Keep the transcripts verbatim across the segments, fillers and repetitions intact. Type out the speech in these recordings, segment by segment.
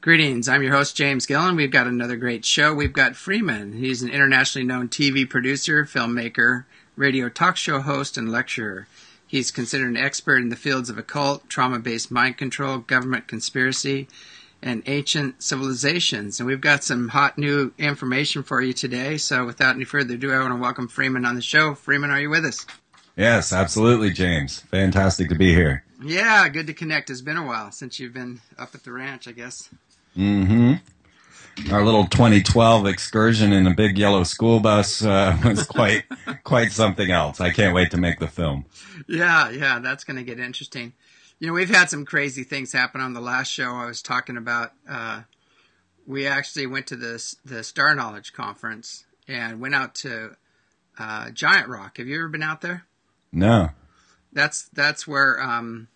Greetings. I'm your host, James Gillen. We've got another great show. We've got Freeman. He's an internationally known T V producer, filmmaker, radio talk show host, and lecturer. He's considered an expert in the fields of occult, trauma-based mind control, government conspiracy, and ancient civilizations. And we've got some hot new information for you today. So without any further ado, I want to welcome Freeman on the show. Freeman, are you with us? Yes, absolutely, James. Fantastic to be here. Yeah, good to connect. It's been a while since you've been up at the ranch, I guess. Mm-hmm. Our little twenty twelve excursion in a big yellow school bus uh, was quite quite something else. I can't wait to make the film. Yeah, yeah, that's going to get interesting. You know, we've had some crazy things happen on the last show. I was talking about, uh, we actually went to the, the Star Knowledge Conference and went out to uh, Giant Rock. Have you ever been out there? No. That's that's where, um,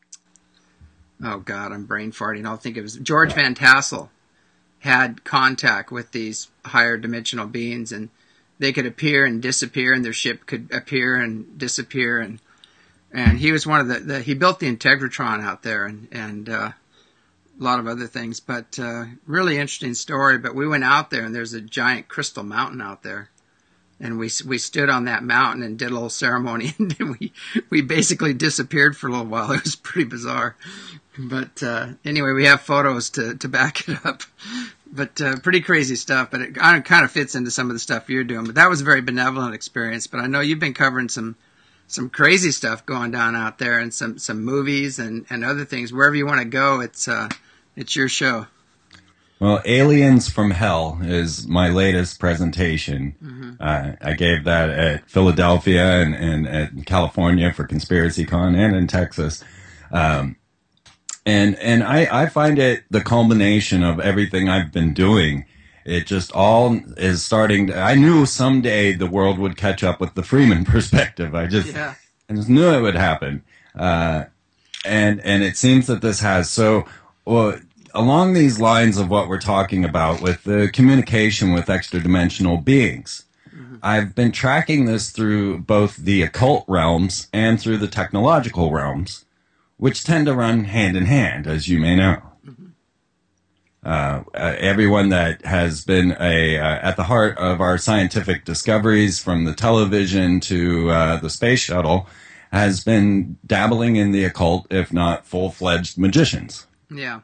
oh God, I'm brain farting. I'll think it was George Van Tassel had contact with these higher dimensional beings, and they could appear and disappear, and their ship could appear and disappear, and and he was one of the, the he built the Integratron out there, and and uh, a lot of other things. But uh, really interesting story. But we went out there, and there's a giant crystal mountain out there. And we we stood on that mountain and did a little ceremony, and we we basically disappeared for a little while. It was pretty bizarre, but uh, anyway, we have photos to, to back it up. But uh, pretty crazy stuff. But it kind of fits into some of the stuff you're doing. But that was a very benevolent experience. But I know you've been covering some some crazy stuff going down out there, and some, some movies and, and other things. Wherever you want to go, it's uh, it's your show. Well, Aliens from Hell is my latest presentation. Mm-hmm. Uh, I gave that at Philadelphia and, and at California for ConspiracyCon, and in Texas. Um, and and I, I find it the culmination of everything I've been doing. It just all is starting to, I knew someday the world would catch up with the Freeman perspective. I just, yeah. I just knew it would happen. Uh, and, and it seems that this has. So, well, along these lines of what we're talking about with the communication with extra-dimensional beings, mm-hmm. I've been tracking this through both the occult realms and through the technological realms, which tend to run hand in hand, as you may know. Mm-hmm. Uh, uh, everyone that has been a uh, at the heart of our scientific discoveries, from the television to uh, the space shuttle, has been dabbling in the occult, if not full-fledged magicians. Yeah.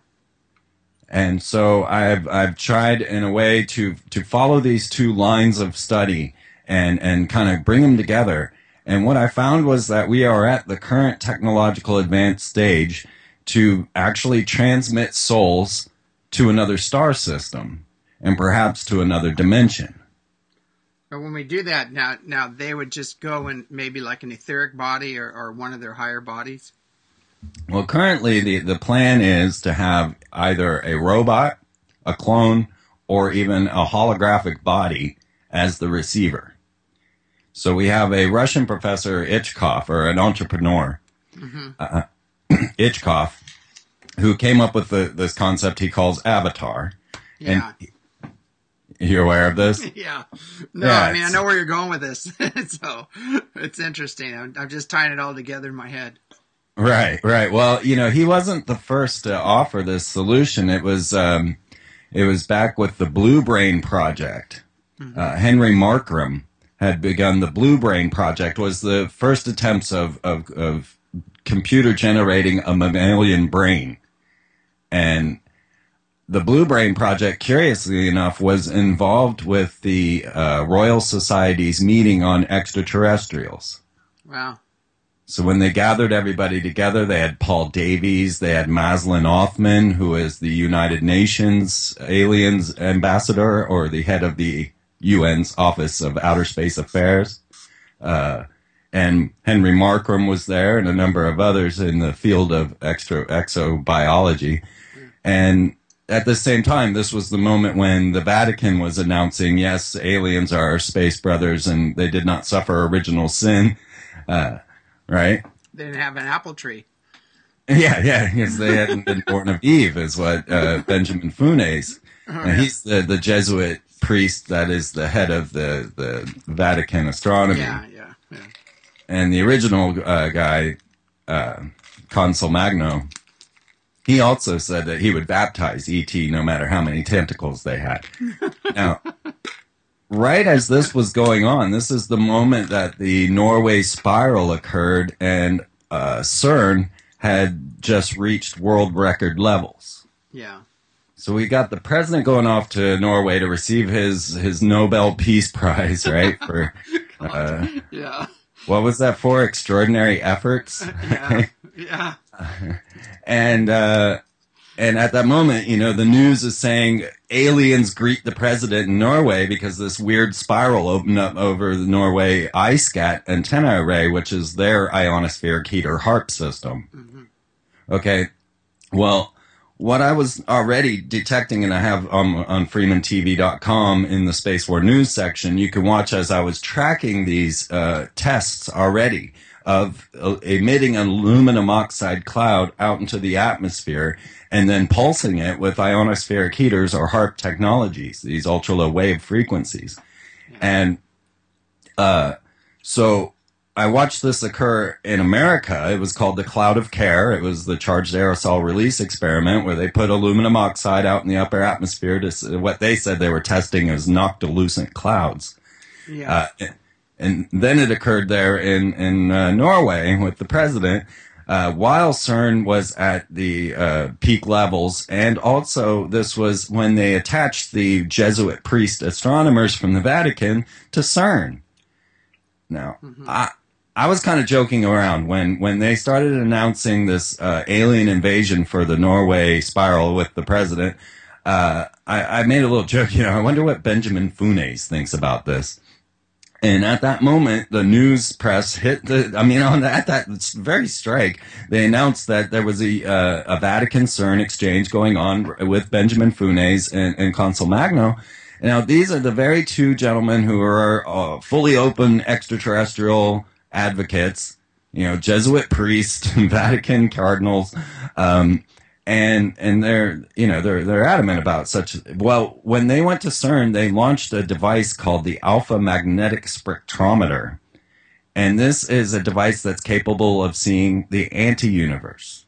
And so I've I've tried in a way to to follow these two lines of study and and kind of bring them together. And what I found was that we are at the current technological advanced stage to actually transmit souls to another star system and perhaps to another dimension. But when we do that, now now they would just go in maybe like an etheric body or, or one of their higher bodies? Well, currently the, the plan is to have either a robot, a clone, or even a holographic body as the receiver. So we have a Russian professor, Ichkov, or an entrepreneur, mm-hmm. uh, Ichkov, who came up with the, this concept he calls Avatar. Yeah. And you're aware of this? Yeah. No, yeah, I mean, I know where you're going with this. So it's interesting. I'm, I'm just tying it all together in my head. Right, right. Well, you know, he wasn't the first to offer this solution. It was, um, it was back with the Blue Brain Project. Mm-hmm. Uh, Henry Markram had begun the Blue Brain Project. Was the first attempts of of, of computer generating a mammalian brain, and the Blue Brain Project, curiously enough, was involved with the uh, Royal Society's meeting on extraterrestrials. Wow. So when they gathered everybody together, they had Paul Davies, they had Maslin Othman, who is the United Nations Aliens Ambassador, or the head of the U N's Office of Outer Space Affairs. Uh, and Henry Markram was there, and a number of others in the field of extra exobiology. And at the same time, this was the moment when the Vatican was announcing, yes, aliens are our space brothers, and they did not suffer original sin. Uh, Right? They didn't have an apple tree. Yeah, yeah, because they hadn't been born of Eve, is what uh, Benjamin Funes. Oh, yeah. He's the, the Jesuit priest that is the head of the, the Vatican astronomy. Yeah, yeah, yeah. And the original uh, guy, uh, Consul Magno, he also said that he would baptize E T no matter how many tentacles they had. Now, right as this was going on, this is the moment that the Norway spiral occurred, and uh, CERN had just reached world record levels. Yeah. So we got the president going off to Norway to receive his, his Nobel Peace Prize, right? For uh, yeah. What was that for? Extraordinary efforts. yeah. Yeah. and uh, and at that moment, you know, the news is saying aliens greet the president in Norway because this weird spiral opened up over the Norway iSCAT antenna array, which is their ionospheric heater HARP system. Mm-hmm. Okay. Well, what I was already detecting, and I have um, on Freeman T V dot com in the Space War News section, you can watch as I was tracking these uh, tests already of uh, emitting an aluminum oxide cloud out into the atmosphere and then pulsing it with ionospheric heaters or HARP technologies, these ultra-low wave frequencies. Yeah. And uh, so I watched this occur in America. It was called the Cloud of Care. It was the charged aerosol release experiment where they put aluminum oxide out in the upper atmosphere to what they said they were testing as noctilucent clouds. Yeah. Uh, and then it occurred there in, in uh, Norway with the president, uh, while CERN was at the uh, peak levels. And also this was when they attached the Jesuit priest astronomers from the Vatican to CERN. Now, mm-hmm. I... I was kind of joking around when, when they started announcing this uh, alien invasion for the Norway spiral with the president. Uh, I, I made a little joke, you know, I wonder what Benjamin Funes thinks about this. And at that moment, the news press hit the, I mean, on at that very strike, they announced that there was a, uh, a Vatican CERN exchange going on with Benjamin Funes and, and Consul Magno. Now, these are the very two gentlemen who are uh, fully open extraterrestrial advocates, you know, Jesuit priests, Vatican cardinals, um, and and they're you know they're they're adamant about such. Well, when they went to CERN, they launched a device called the Alpha Magnetic Spectrometer, and this is a device that's capable of seeing the anti-universe.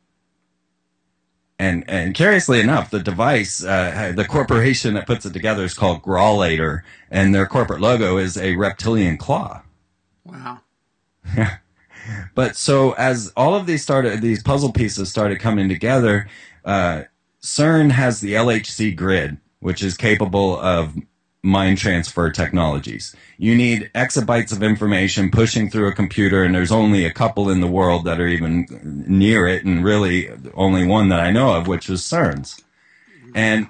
And and curiously enough, the device, uh, the corporation that puts it together is called Grawlator, and their corporate logo is a reptilian claw. Wow. Yeah. But so as all of these started, these puzzle pieces started coming together, uh, CERN has the L H C grid, which is capable of mind transfer technologies. You need exabytes of information pushing through a computer, and there's only a couple in the world that are even near it, and really only one that I know of, which is CERN's. And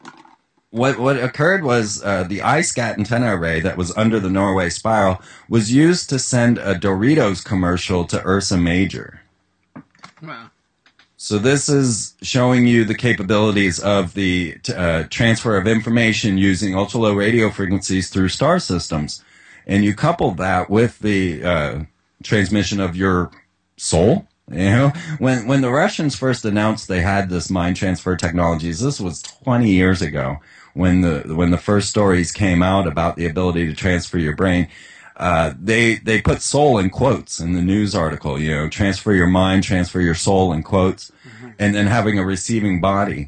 What what occurred was uh, the iSCAT antenna array that was under the Norway spiral was used to send a Doritos commercial to Ursa Major. Wow. So this is showing you the capabilities of the uh, transfer of information using ultra-low radio frequencies through star systems. And you couple that with the uh, transmission of your soul. You know, when when the Russians first announced they had this mind transfer technologies, this was twenty years ago. When the when the first stories came out about the ability to transfer your brain, uh, they they put soul in quotes in the news article. You know, transfer your mind, transfer your soul in quotes, mm-hmm. and then having a receiving body.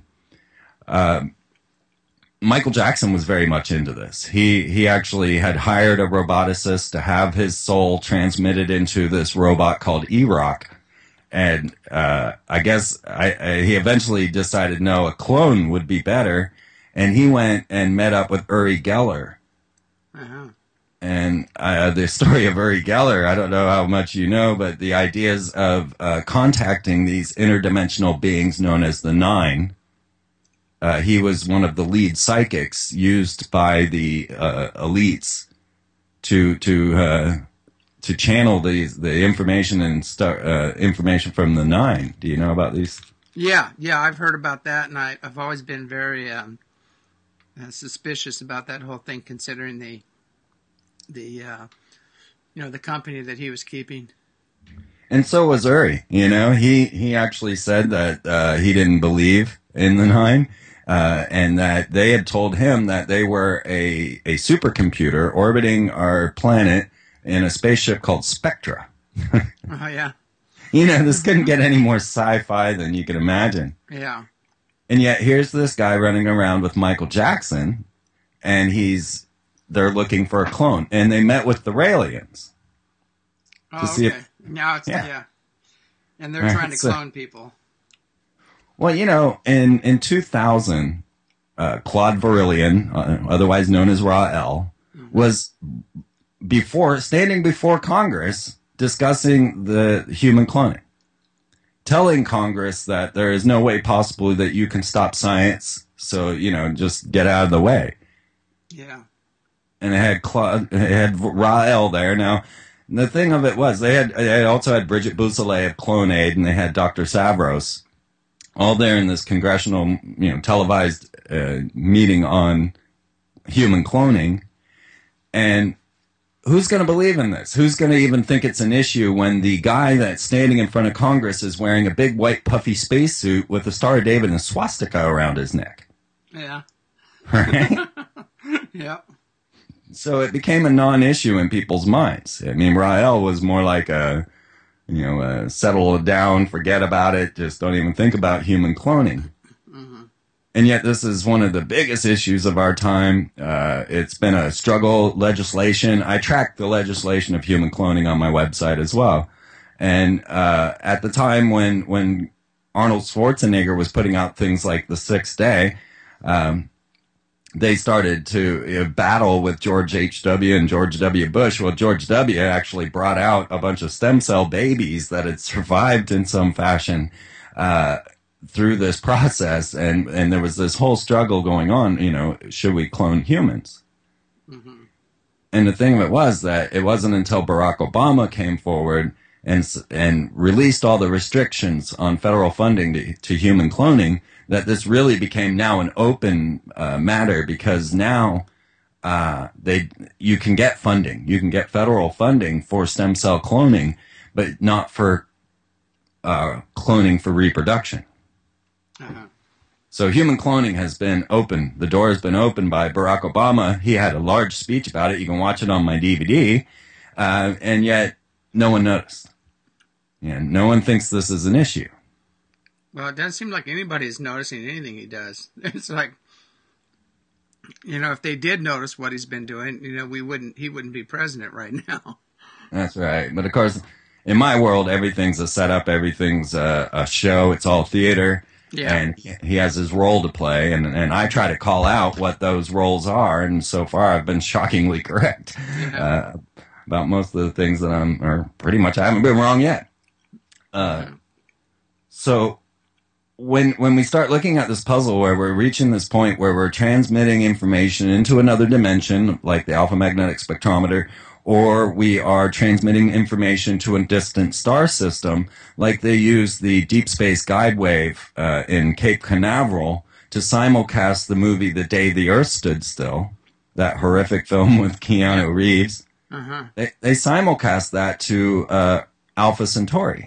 Uh, Michael Jackson was very much into this. He he actually had hired a roboticist to have his soul transmitted into this robot called E-Rock. And uh, I guess I, I, he eventually decided, no, a clone would be better. And he went and met up with Uri Geller. Uh-huh. And uh, the story of Uri Geller, I don't know how much you know, but the ideas of uh, contacting these interdimensional beings known as the Nine. Uh, he was one of the lead psychics used by the uh, elites to to uh, to channel these the information and start, uh, information from the Nine. Do you know about these? Yeah, yeah, I've heard about that, and I, I've always been very um, uh, suspicious about that whole thing, considering the the uh, you know the company that he was keeping. And so was Uri. You know, he he actually said that uh, he didn't believe in the Nine. Uh, and that they had told him that they were a, a supercomputer orbiting our planet in a spaceship called Spectra. Oh, yeah. You know, this couldn't get any more sci-fi than you could imagine. Yeah. And yet here's this guy running around with Michael Jackson, and he's they're looking for a clone. And they met with the Raelians. Oh, to see okay. if, now it's, yeah. yeah. And they're Right, trying to so- clone people. Well, you know, in, in two thousand, uh, Claude Verilion, uh, otherwise known as Rael, Mm-hmm. was before standing before Congress discussing the human cloning, telling Congress that there is no way possible that you can stop science. So, you know, just get out of the way. Yeah. And it had Claude, it had Rael there. Now, the thing of it was they had, they also had Bridget Bousselet of CloneAid, and they had Doctor Savros, all there in this congressional, you know, televised uh, meeting on human cloning. And who's going to believe in this? Who's going to even think it's an issue when the guy that's standing in front of Congress is wearing a big white puffy spacesuit with a Star of David and a swastika around his neck? Yeah. Right? Yeah. So it became a non-issue in people's minds. I mean, Rael was more like a, you know, a settle down, forget about it, just don't even think about human cloning. Mm-hmm. And yet this is one of the biggest issues of our time. Uh, it's been a struggle, legislation. I track the legislation of human cloning on my website as well. And uh, at the time when, when Arnold Schwarzenegger was putting out things like The Sixth Day, um, they started to you know, battle with George H W and George W. Bush. Well, George W. actually brought out a bunch of stem cell babies that had survived in some fashion uh, through this process, and, and there was this whole struggle going on, you know, should we clone humans? Mm-hmm. And the thing of it was that it wasn't until Barack Obama came forward and and released all the restrictions on federal funding to, to human cloning that this really became now an open uh, matter, because now uh, they you can get funding. You can get federal funding for stem cell cloning, but not for uh, cloning for reproduction. Uh-huh. So human cloning has been open. The door has been opened by Barack Obama. He had a large speech about it. You can watch it on my D V D. Uh, and yet no one noticed. Yeah, no one thinks this is an issue. Well, it doesn't seem like anybody's noticing anything he does. It's like, you know, if they did notice what he's been doing, you know, we wouldn't, he wouldn't be president right now. That's right. But of course, in my world, everything's a setup. Everything's a, a show. It's all theater. Yeah. And he has his role to play. And, and I try to call out what those roles are. And so far, I've been shockingly correct Yeah. uh, about most of the things that I'm, or pretty much I haven't been wrong yet. Uh, so when when we start looking at this puzzle where we're reaching this point where we're transmitting information into another dimension, like the alpha magnetic spectrometer, or we are transmitting information to a distant star system, like they use the Deep Space Guide Wave uh, in Cape Canaveral to simulcast the movie The Day the Earth Stood Still, that horrific film with Keanu Reeves. Uh-huh. They, they simulcast that to uh, Alpha Centauri.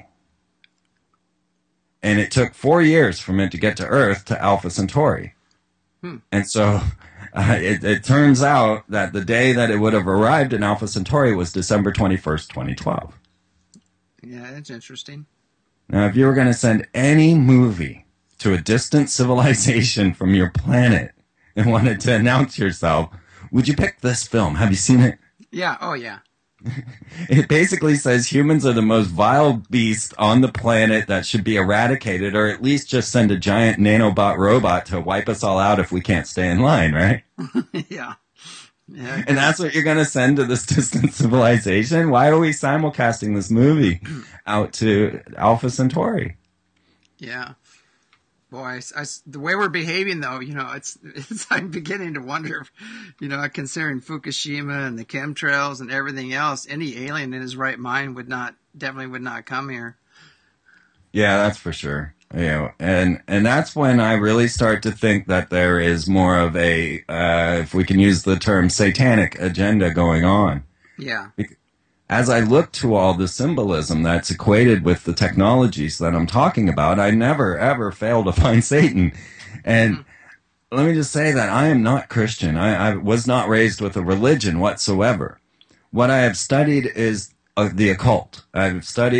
And it took four years from it to get to Earth to Alpha Centauri. Hmm. And so uh, it, it turns out that the day that it would have arrived in Alpha Centauri was December twenty-first, twenty twelve. Yeah, that's interesting. Now, if you were going to send any movie to a distant civilization from your planet and wanted to announce yourself, would you pick this film? Have you seen it? Yeah. Oh, yeah. It basically says humans are the most vile beast on the planet that should be eradicated, or at least just send a giant nanobot robot to wipe us all out if we can't stay in line, right? Yeah. Yeah. And that's what you're going to send to this distant civilization? Why are we simulcasting this movie out to Alpha Centauri? Yeah. Boy, I, I, the way we're behaving, though, you know, it's, it's, I'm beginning to wonder, if, you know, considering Fukushima and the chemtrails and everything else, any alien in his right mind would not, definitely would not come here. Yeah, that's for sure. You know, and, and that's when I really start to think that there is more of a, uh, if we can use the term, satanic agenda going on. Yeah. As I look to all the symbolism that's equated with the technologies that I'm talking about, I never, ever fail to find Satan. And mm-hmm. let me just say that I am not Christian. I, I was not raised with a religion whatsoever. What I have studied is uh, the occult. I've studied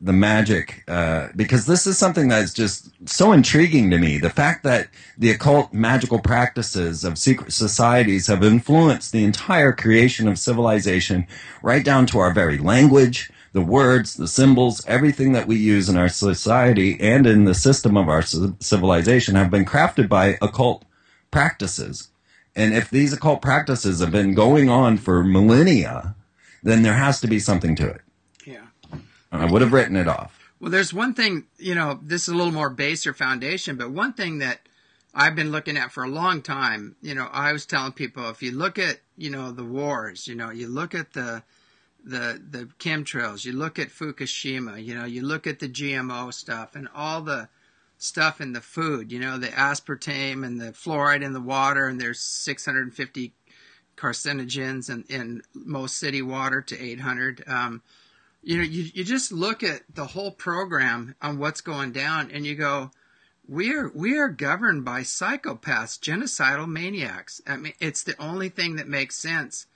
the magic, uh, because this is something that's just so intriguing to me. The fact that the occult magical practices of secret societies have influenced the entire creation of civilization, right down to our very language, the words, the symbols, everything that we use in our society and in the system of our civilization have been crafted by occult practices. And if these occult practices have been going on for millennia, then there has to be something to it. Yeah. I would have written it off. Well, there's one thing, you know, this is a little more base or foundation, but one thing that I've been looking at for a long time, you know, I was telling people, if you look at, you know, the wars, you know, you look at the the the chemtrails, you look at Fukushima, you know, you look at the G M O stuff and all the stuff in the food, you know, the aspartame and the fluoride in the water, and there's six hundred fifty carcinogens in, in most city water to eight hundred. Um, you know, you, you just look at the whole program on what's going down and you go, we are, we are governed by psychopaths, genocidal maniacs. I mean, it's the only thing that makes sense.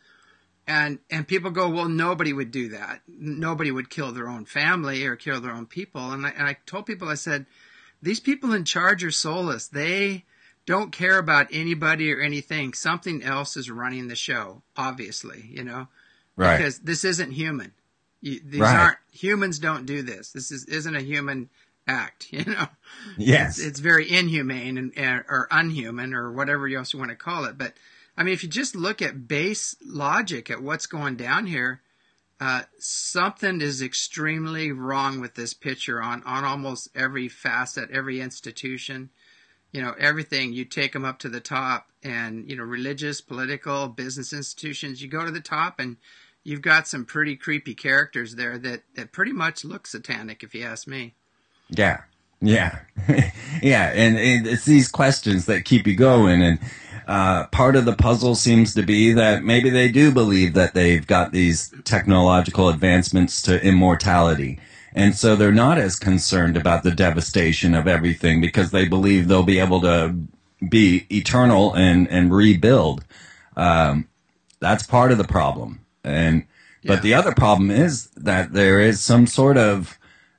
And and people go, well, nobody would do that. Nobody would kill their own family or kill their own people. And I, and I told people, I said, these people in charge are soulless. They don't care about anybody or anything. Something else is running the show, obviously, you know, right? Because this isn't human. You, these right. aren't humans. Don't do this. This is isn't a human act, you know. Yes, it's, it's very inhumane and, and or unhuman or whatever else you want to call it, but. I mean, if you just look at base logic at what's going down here, uh, something is extremely wrong with this picture on, on almost every facet, every institution, you know, everything. You take them up to the top and, you know, religious, political, business institutions, you go to the top and you've got some pretty creepy characters there that, that pretty much look satanic, if you ask me. Yeah. Yeah. yeah. And, and it's these questions that keep you going. And, Uh, part of the puzzle seems to be that maybe they do believe that they've got these technological advancements to immortality. And so they're not as concerned about the devastation of everything because they believe they'll be able to be eternal and, and rebuild. Um, that's part of the problem. And, but yeah. the other problem is that there is some sort of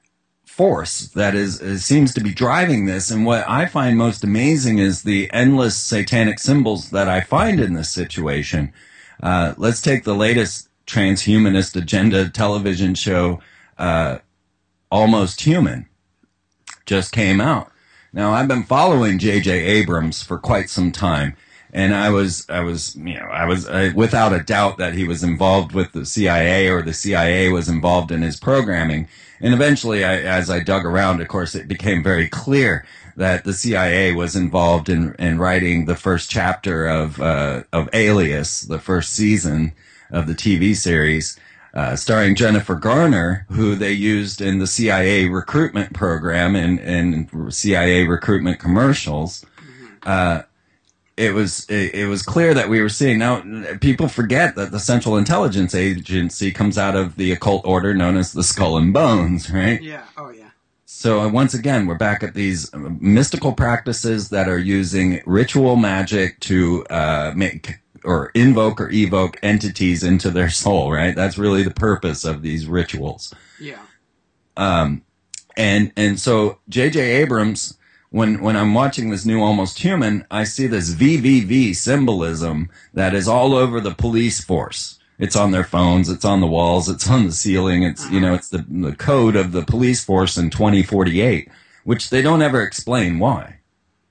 force that is, is seems to be driving this, and what I find most amazing is the endless satanic symbols that I find in this situation. Uh, let's take the latest transhumanist agenda television show, uh, Almost Human, just came out. Now I've been following J J Abrams for quite some time, and I was I was you know I was uh, without a doubt that he was involved with the C I A or the C I A was involved in his programming. And eventually, I, as I dug around, of course, it became very clear that the C I A was involved in, in writing the first chapter of uh, of Alias, the first season of the T V series, uh, starring Jennifer Garner, who they used in the C I A recruitment program and, and C I A recruitment commercials. Uh, It was it, it was clear that we were seeing. Now, people forget that the Central Intelligence Agency comes out of the occult order known as the Skull and Bones, right? Yeah. Oh, yeah. So uh, once again, we're back at these mystical practices that are using ritual magic to uh, make or invoke or evoke entities into their soul, right? That's really the purpose of these rituals. Yeah. Um, and and so J J Abrams. When when I'm watching this new Almost Human, I see this V V V symbolism that is all over the police force. It's on their phones, it's on the walls, it's on the ceiling. It's you know, it's the, the code of the police force in twenty forty-eight, which they don't ever explain why.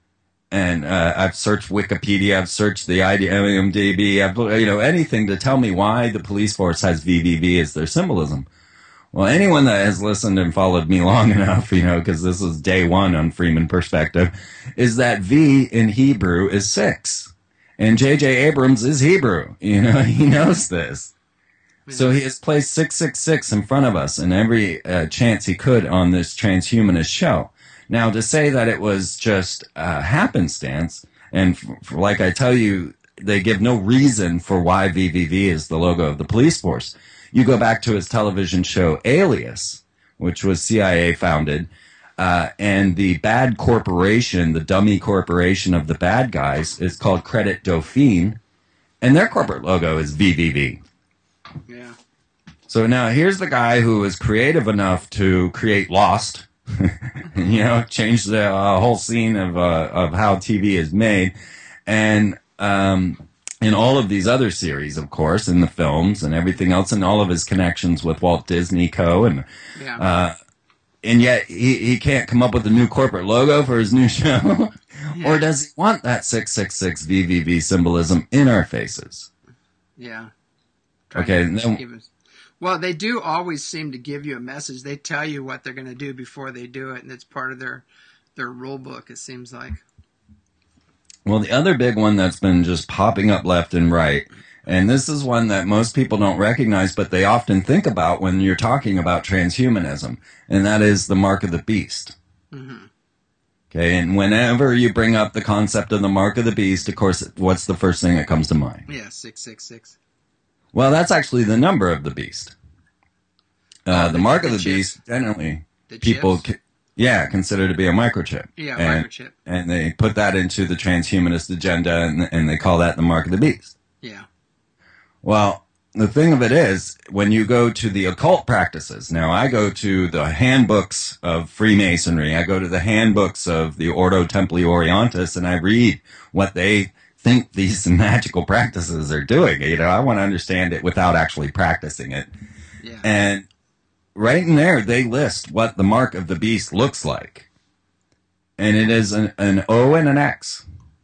And uh, I've searched Wikipedia, I've searched the I M D B, I've you know anything to tell me why the police force has V V V as their symbolism. Well, anyone that has listened and followed me long enough, you know, because this is day one on Freeman Perspective, is that V in Hebrew is six. And J J Abrams is Hebrew. You know, he knows this. So he has placed six six six in front of us in every uh, chance he could on this transhumanist show. Now, to say that it was just uh, happenstance, and f- f- like I tell you, they give no reason for why V V V is the logo of the police force. You go back to his television show Alias, which was C I A founded, uh, and the bad corporation, the dummy corporation of the bad guys, is called Credit Dauphine, and their corporate logo is V V V. Yeah. So now here's the guy who is creative enough to create Lost, you know, change the uh, whole scene of uh, of how T V is made, and um, in all of these other series, of course, in the films and everything else, and all of his connections with Walt Disney Co. and Yeah. uh, and yet he he can't come up with a new corporate logo for his new show, Yeah. or does he want that six six six V V V symbolism in our faces? Yeah. Trying Okay, to then- give us- well, they do always seem to give you a message. They tell you what they're going to do before they do it, and it's part of their their rule book. It seems like. Well, the other big one that's been just popping up left and right, and this is one that most people don't recognize, but they often think about when you're talking about transhumanism, and that is the mark of the beast. Mm-hmm. Okay, and whenever you bring up the concept of the mark of the beast, of course, what's the first thing that comes to mind? Yeah, six six six. Well, that's actually the number of the beast. Uh, Oh, the, the- mark the of the chips? beast, generally, The people, chips? ca- yeah, consider to be a microchip. Yeah, and, microchip. And they put that into the transhumanist agenda, and, and they call that the mark of the beast. Yeah. Well, the thing of it is, when you go to the occult practices, now I go to the handbooks of Freemasonry, I go to the handbooks of the Ordo Templi Orientis, and I read what they think these magical practices are doing. You know, I want to understand it without actually practicing it. Yeah. And right in there, they list what the mark of the beast looks like. And it is an, an O and an X.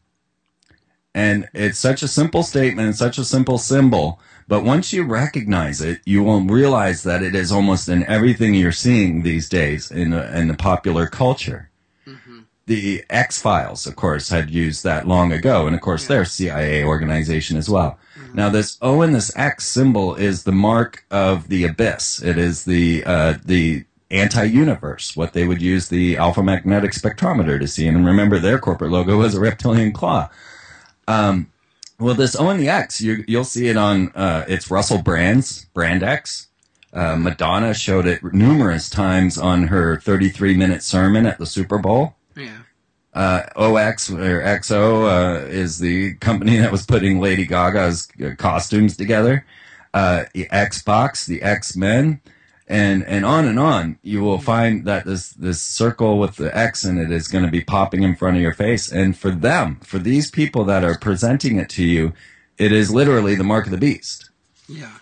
And it's such a simple statement, and such a simple symbol. But once you recognize it, you will realize that it is almost in everything you're seeing these days in, in the popular culture. Mm-hmm. The X-Files, of course, had used that long ago. And, of course, Yeah. they're a C I A organization as well. Mm-hmm. Now, this O and this X symbol is the mark of the abyss. It is the uh, the anti-universe, what they would use the alpha magnetic spectrometer to see. And remember, their corporate logo was a reptilian claw. Um, well, this O and the X, you, you'll see it on, uh, it's Russell Brand's Brand X. Uh, Madonna showed it numerous times on her thirty-three minute sermon at the Super Bowl. Yeah. Uh, O X or X O uh, is the company that was putting Lady Gaga's uh, costumes together. Uh, the Xbox, the X-Men, and and on and on. You will find that this this circle with the X in it is going to be popping in front of your face. And for them, for these people that are presenting it to you, it is literally the mark of the beast. Yeah.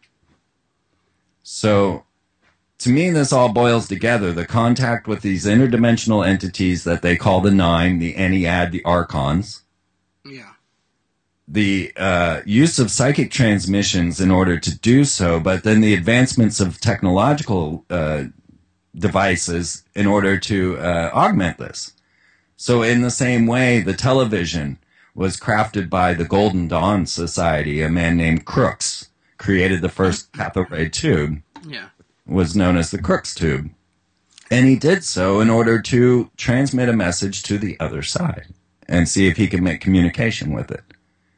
So, to me, this all boils together. The contact with these interdimensional entities that they call the Nine, the Ennead, the Archons. Yeah. The uh, use of psychic transmissions in order to do so, but then the advancements of technological uh, devices in order to uh, augment this. So in the same way, the television was crafted by the Golden Dawn Society. A man named Crookes created the first cathode ray tube, Yeah. was known as the Crookes tube. And he did so in order to transmit a message to the other side and see if he could make communication with it.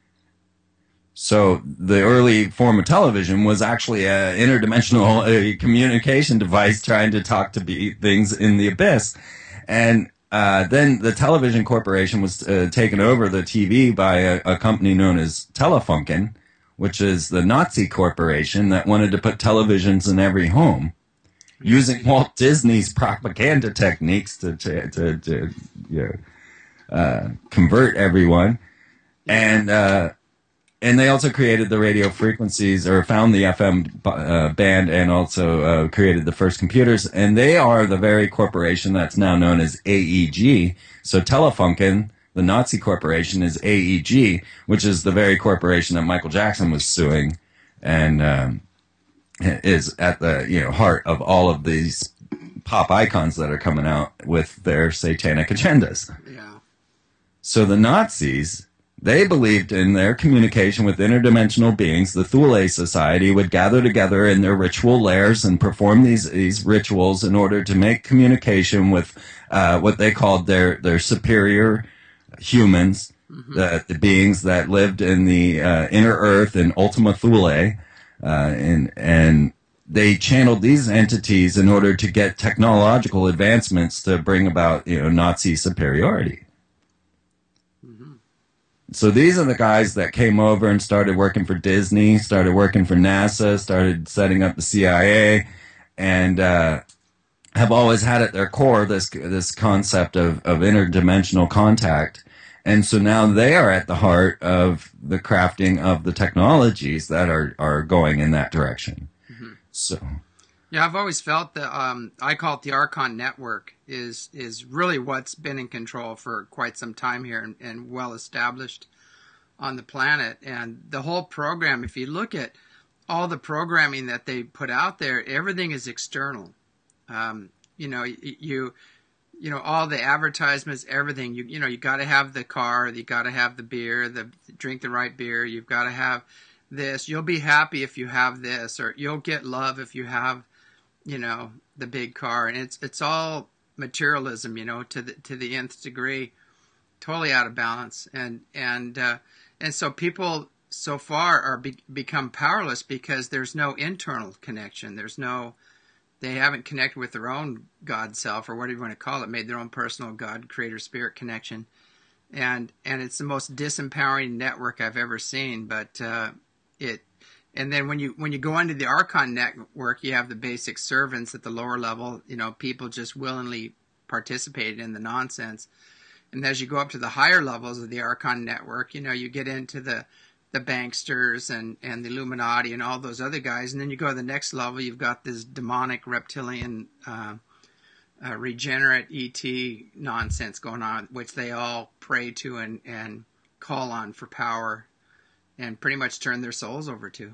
So the early form of television was actually an interdimensional uh, communication device trying to talk to be things in the abyss. And uh, then the television corporation was uh, taken over the T V by a, a company known as Telefunken, which is the Nazi corporation that wanted to put televisions in every home, using Walt Disney's propaganda techniques to to, to, to you know, uh, convert everyone. And uh, and they also created the radio frequencies, or found the F M uh, band, and also uh, created the first computers. And they are the very corporation that's now known as A E G. So Telefunken, the Nazi corporation, is A E G, which is the very corporation that Michael Jackson was suing, and um, is at the you know heart of all of these pop icons that are coming out with their satanic agendas. Yeah. So the Nazis, they believed in their communication with interdimensional beings. The Thule Society would gather together in their ritual lairs and perform these these rituals in order to make communication with uh, what they called their their superior humans, mm-hmm. the, the beings that lived in the uh, inner earth and Ultima Thule, uh, and and they channeled these entities in order to get technological advancements to bring about you know Nazi superiority. So these are the guys that came over and started working for Disney, started working for NASA, started setting up the C I A, and uh, have always had at their core this this concept of, of interdimensional contact. And so now they are at the heart of the crafting of the technologies that are, are going in that direction. Mm-hmm. So, yeah, I've always felt that um, I call it the Archon Network is is really what's been in control for quite some time here and, and well established on the planet. And the whole program, if you look at all the programming that they put out there, everything is external. Um, you know, you. You know, all the advertisements, everything, you you know, you got to have the car, you got to have the beer, the drink the right beer, you've got to have this, you'll be happy if you have this, or you'll get love if you have, you know, the big car. And it's it's all materialism, you know, to the to the nth degree, totally out of balance. And and uh, and so people so far are be, become powerless because there's no internal connection. There's no They haven't connected with their own God self, or whatever you want to call it, made their own personal God, creator, spirit connection. And and it's the most disempowering network I've ever seen. But uh, it, and then when you when you go into the Archon network, you have the basic servants at the lower level. You know, people just willingly participated in the nonsense. And as you go up to the higher levels of the Archon network, you know, you get into the the banksters and, and the Illuminati and all those other guys. And then you go to the next level, you've got this demonic reptilian uh, uh, regenerate E T nonsense going on, which they all pray to and, and call on for power and pretty much turn their souls over to.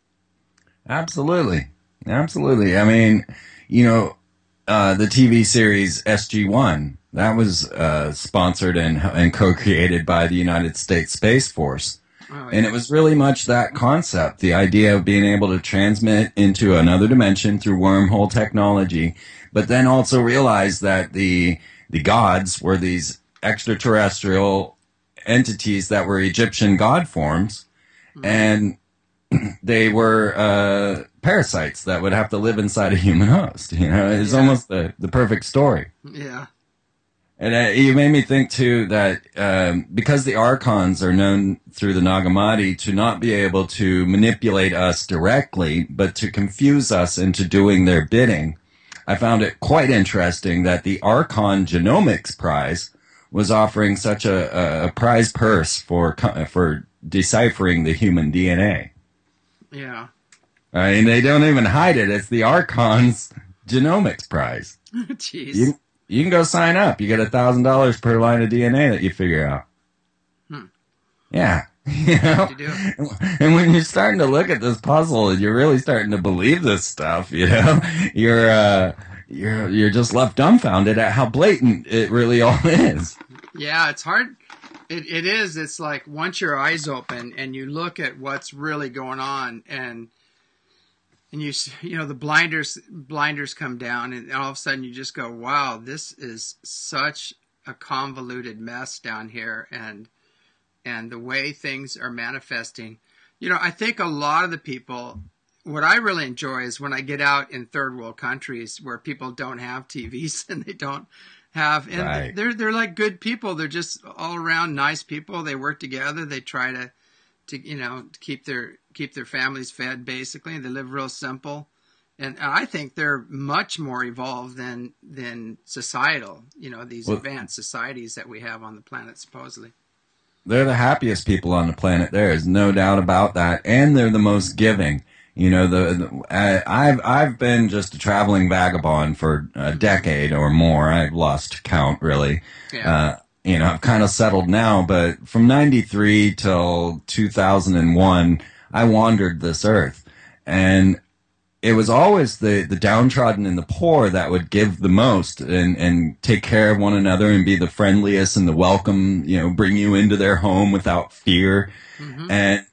Absolutely. Absolutely. I mean, you know, uh, the T V series S G one, that was uh, sponsored and, and co-created by the United States Space Force. Oh, yeah. And it was really much that concept, the idea of being able to transmit into another dimension through wormhole technology, but then also realize that the the gods were these extraterrestrial entities that were Egyptian god forms, mm-hmm. and they were uh, parasites that would have to live inside a human host. You know, it's yeah. almost the, the perfect story. Yeah. And uh, you made me think, too, that um, because the Archons are known through the Nagamati to not be able to manipulate us directly, but to confuse us into doing their bidding, I found it quite interesting that the Archon Genomics Prize was offering such a, a prize purse for for deciphering the human D N A. Yeah. I mean, they don't even hide it. It's the Archon's Genomics Prize. Jeez. You, You can go sign up. You get a thousand dollars per line of D N A that you figure out. Hmm. Yeah. You know? You do. And when you're starting to look at this puzzle and you're really starting to believe this stuff, you know, you're, uh, you're, you're just left dumbfounded at how blatant it really all is. Yeah, it's hard. It, it is. It's like once your eyes open and you look at what's really going on and, And you you know the blinders blinders come down, and all of a sudden you just go, wow, this is such a convoluted mess down here, and and the way things are manifesting. You know, I think a lot of the people, what I really enjoy is when I get out in third world countries where people don't have T Vs and they don't have, and right. they're they're like good people. They're just all around nice people. They work together. They try to. To you know, to keep their keep their families fed, basically. They live real simple, and I think they're much more evolved than than societal. You know, these well, advanced societies that we have on the planet, supposedly. They're the happiest people on the planet. There is no doubt about that, and they're the most giving. You know, the, the uh, I've I've been just a traveling vagabond for a decade or more. I've lost count, really. Yeah. Uh, You know, I've kind of settled now, but from ninety-three till two thousand one, I wandered this earth. And it was always the, the downtrodden and the poor that would give the most and, and take care of one another and be the friendliest and the welcome, you know, bring you into their home without fear. Mm-hmm. And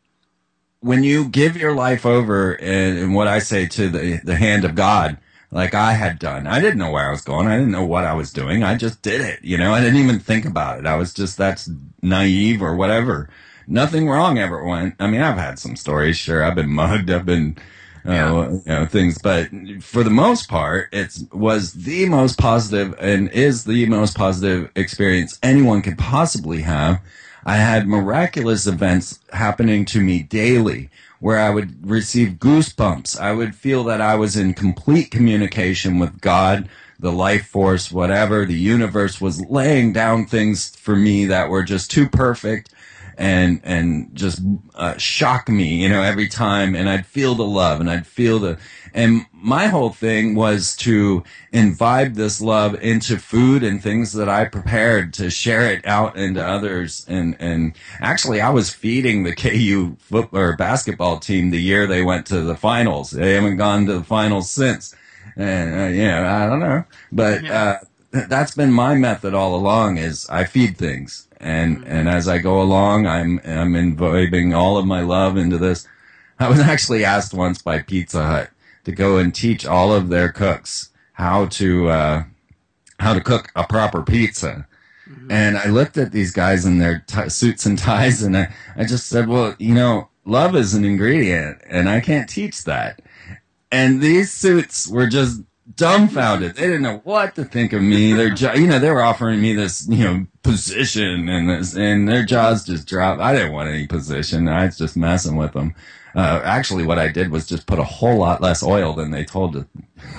when you give your life over, and, and what I say to the, the hand of God, like I had done. I didn't know where I was going. I didn't know what I was doing. I just did it. You know, I didn't even think about it. I was just, that's naive or whatever. Nothing wrong ever went. I mean, I've had some stories. Sure. I've been mugged. I've been, uh, yeah. you know, things, but for the most part, it was the most positive and is the most positive experience anyone could possibly have. I had miraculous events happening to me daily where I would receive goosebumps. I would feel that I was in complete communication with God, the life force, whatever. The universe was laying down things for me that were just too perfect and and just uh, shock me, you know, every time. And I'd feel the love, and I'd feel the. And my whole thing was to imbibe this love into food and things that I prepared, to share it out into others. And and actually, I was feeding the K U football or basketball team the year they went to the finals. They haven't gone to the finals since. And uh, yeah, I don't know, but uh, that's been my method all along. Is I feed things. And and as I go along, I'm I'm imbibing all of my love into this. I was actually asked once by Pizza Hut to go and teach all of their cooks how to uh, how to cook a proper pizza. Mm-hmm. And I looked at these guys in their t- suits and ties, and I, I just said, well, you know, love is an ingredient, and I can't teach that. And these suits were just dumbfounded. They didn't know what to think of me. Their jo- you know, they were offering me this, you know, position and this, and their jaws just dropped. I didn't want any position. I was just messing with them. Uh, actually, what I did was just put a whole lot less oil than they told to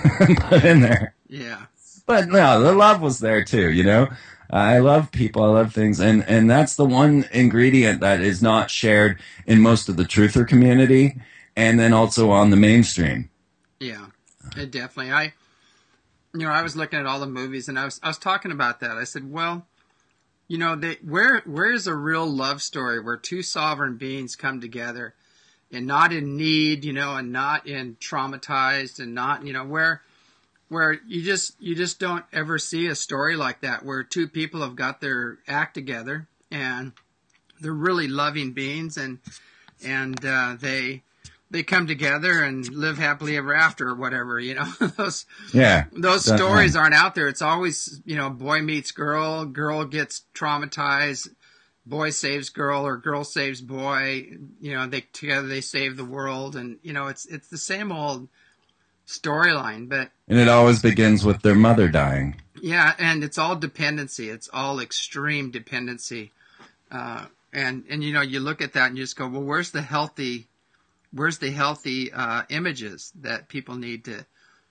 put in there. Yeah. But no, the love was there too, you know? I love people. I love things. And, and that's the one ingredient that is not shared in most of the truther community, and then also on the mainstream. Yeah, it definitely. I, you know, I was looking at all the movies, and I was I was talking about that. I said, well, you know, they, where where is a real love story where two sovereign beings come together, and not in need, you know, and not in traumatized, and not, you know, where where you just you just don't ever see a story like that where two people have got their act together and they're really loving beings, and and uh, they. They come together and live happily ever after, or whatever, you know. those yeah, those stories aren't out there. It's always, you know, boy meets girl, girl gets traumatized, boy saves girl, or girl saves boy. You know, they together they save the world, and you know, it's it's the same old storyline. But and it always begins with their mother dying. Yeah, and it's all dependency. It's all extreme dependency, uh, and and you know, you look at that and you just go, well, where's the healthy Where's the healthy uh, images that people need to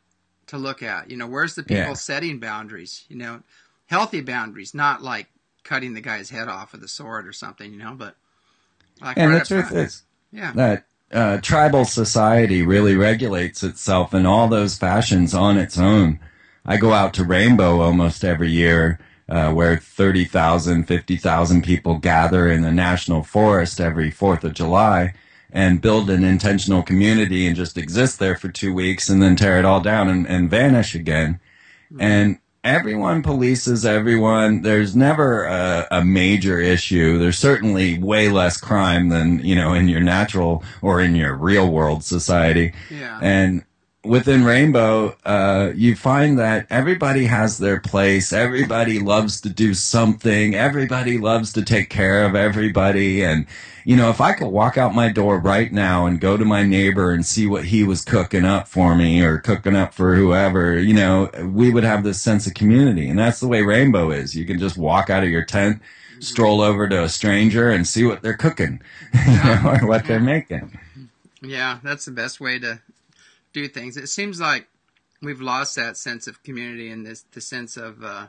to look at? You know, where's the people yeah. setting boundaries? You know, healthy boundaries, not like cutting the guy's head off with a sword or something. You know, but like and right the truth front. is, yeah, that uh, tribal society really regulates itself in all those fashions on its own. I go out to Rainbow almost every year, uh, where thirty thousand, fifty thousand people gather in the national forest every fourth of July. And build an intentional community and just exist there for two weeks and then tear it all down and, and vanish again. Mm-hmm. And everyone polices everyone. There's never a, a major issue. There's certainly way less crime than, you know, in your natural or in your real world society. Yeah. And within Rainbow, uh, you find that everybody has their place. Everybody loves to do something. Everybody loves to take care of everybody. And, you know, if I could walk out my door right now and go to my neighbor and see what he was cooking up for me or cooking up for whoever, you know, we would have this sense of community. And that's the way Rainbow is. You can just walk out of your tent, stroll over to a stranger and see what they're cooking, you know, or what they're making. Yeah, that's the best way to do things. It seems like we've lost that sense of community and this the sense of uh,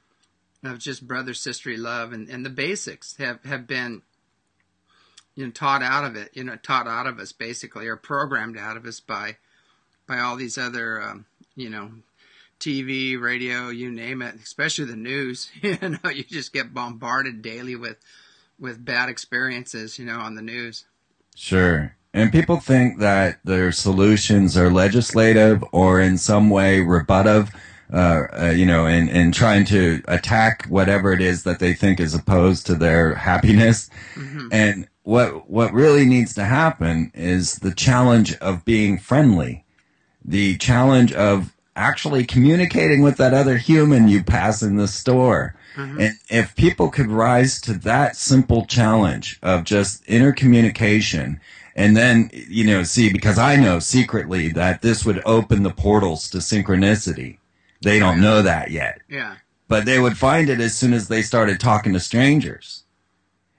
of just brother sisterly love, and, and the basics have, have been, you know, taught out of it, you know, taught out of us basically, or programmed out of us by by all these other, um, you know, T V, radio, you name it, especially the news. You know, you just get bombarded daily with with bad experiences, you know, on the news. Sure. And people think that their solutions are legislative or in some way rebuttive, uh, uh, you know, in, in trying to attack whatever it is that they think is opposed to their happiness. Mm-hmm. And what what really needs to happen is the challenge of being friendly, the challenge of actually communicating with that other human you pass in the store. Mm-hmm. And if people could rise to that simple challenge of just intercommunication, and then, you know, see, because I know secretly that this would open the portals to synchronicity. They don't know that yet. Yeah. But they would find it as soon as they started talking to strangers.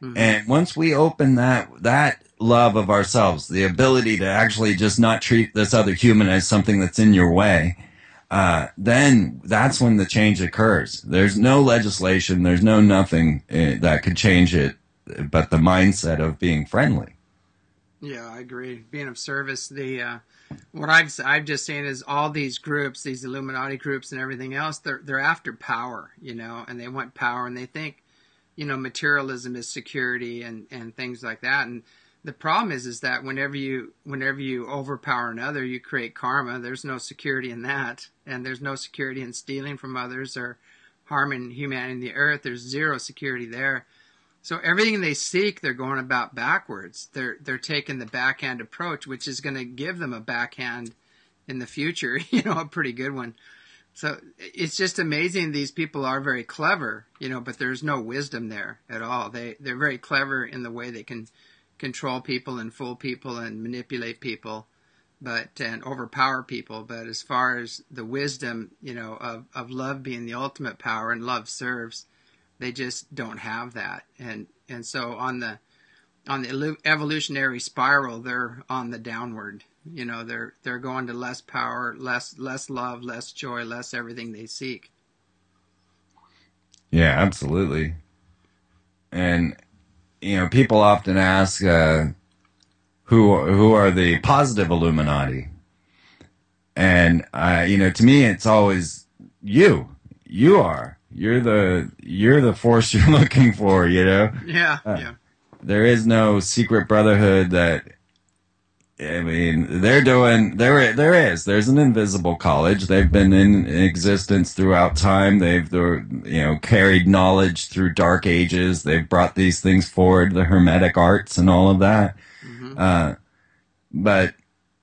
Mm-hmm. And once we open that, that love of ourselves, the ability to actually just not treat this other human as something that's in your way, uh, then that's when the change occurs. There's no legislation, there's no nothing uh, that could change it but the mindset of being friendly. Yeah, I agree. Being of service. The uh, what I've I've just seen is all these groups, these Illuminati groups and everything else, they're they're after power, you know, and they want power, and they think, you know, materialism is security and, and things like that. And the problem is is that whenever you whenever you overpower another, you create karma. There's no security in that, and there's no security in stealing from others or harming humanity and the earth. There's zero security there. So everything they seek, they're going about backwards. They're they're taking the backhand approach, which is going to give them a backhand in the future, you know, a pretty good one. So it's just amazing. These people are very clever, you know, but there's no wisdom there at all. They they're very clever in the way they can control people and fool people and manipulate people, but and overpower people. But as far as the wisdom, you know, of of love being the ultimate power and love serves, they just don't have that. And and so on the on the evolutionary spiral, they're on the downward. You know, they're they're going to less power, less less love, less joy, less everything they seek. Yeah, absolutely. And you know, people often ask, uh, who who are the positive Illuminati? And uh, you know, to me, it's always you. You are. You're the you're the force you're looking for. You know. Yeah. Uh, yeah. There is no secret brotherhood that. I mean, they're doing, there, there is, there's an invisible college. They've been in existence throughout time. They've, you know, carried knowledge through dark ages. They've brought these things forward, the Hermetic arts and all of that. Mm-hmm. Uh, but,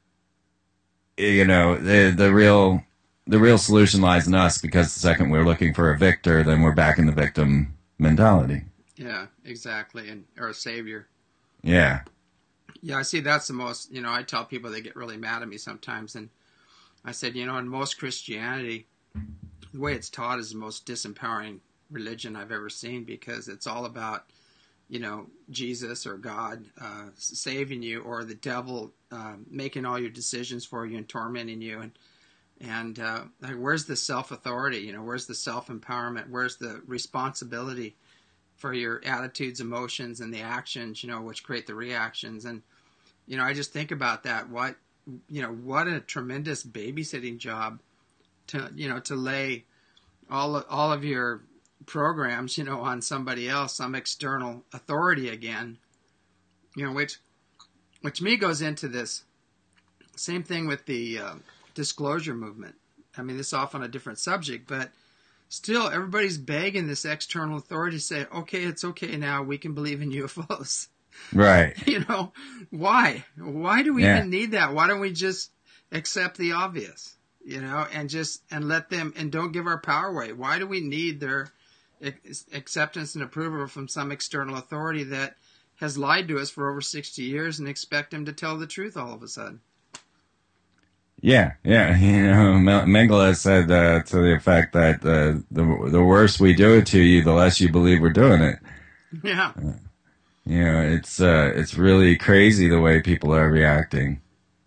you know, the, the real, the real solution lies in us, because the second we're looking for a victor, then we're back in the victim mentality. Yeah, exactly. And, or a savior. Yeah. Yeah, I see that's the most, you know, I tell people, they get really mad at me sometimes. And I said, you know, in most Christianity, the way it's taught is the most disempowering religion I've ever seen, because it's all about, you know, Jesus or God uh, saving you, or the devil uh, making all your decisions for you and tormenting you. And, and uh, like, where's the self-authority? You know, where's the self-empowerment? Where's the responsibility for your attitudes, emotions, and the actions, you know, which create the reactions? And, you know, I just think about that. What, you know, what a tremendous babysitting job to, you know, to lay all of, all of your programs, you know, on somebody else, some external authority again, you know, which, which to me goes into this same thing with the uh, disclosure movement. I mean, this is off on a different subject, but still, everybody's begging this external authority to say, okay, it's okay now, we can believe in U F Os. Right. You know, why? Why do we yeah. even need that? Why don't we just accept the obvious, you know, and just, and let them, and don't give our power away? Why do we need their acceptance and approval from some external authority that has lied to us for over sixty years, and expect them to tell the truth all of a sudden? Yeah, yeah. You know, Mengele said uh, to the effect that uh, the the worse we do it to you, the less you believe we're doing it. Yeah. Uh, you know, it's uh, it's really crazy the way people are reacting.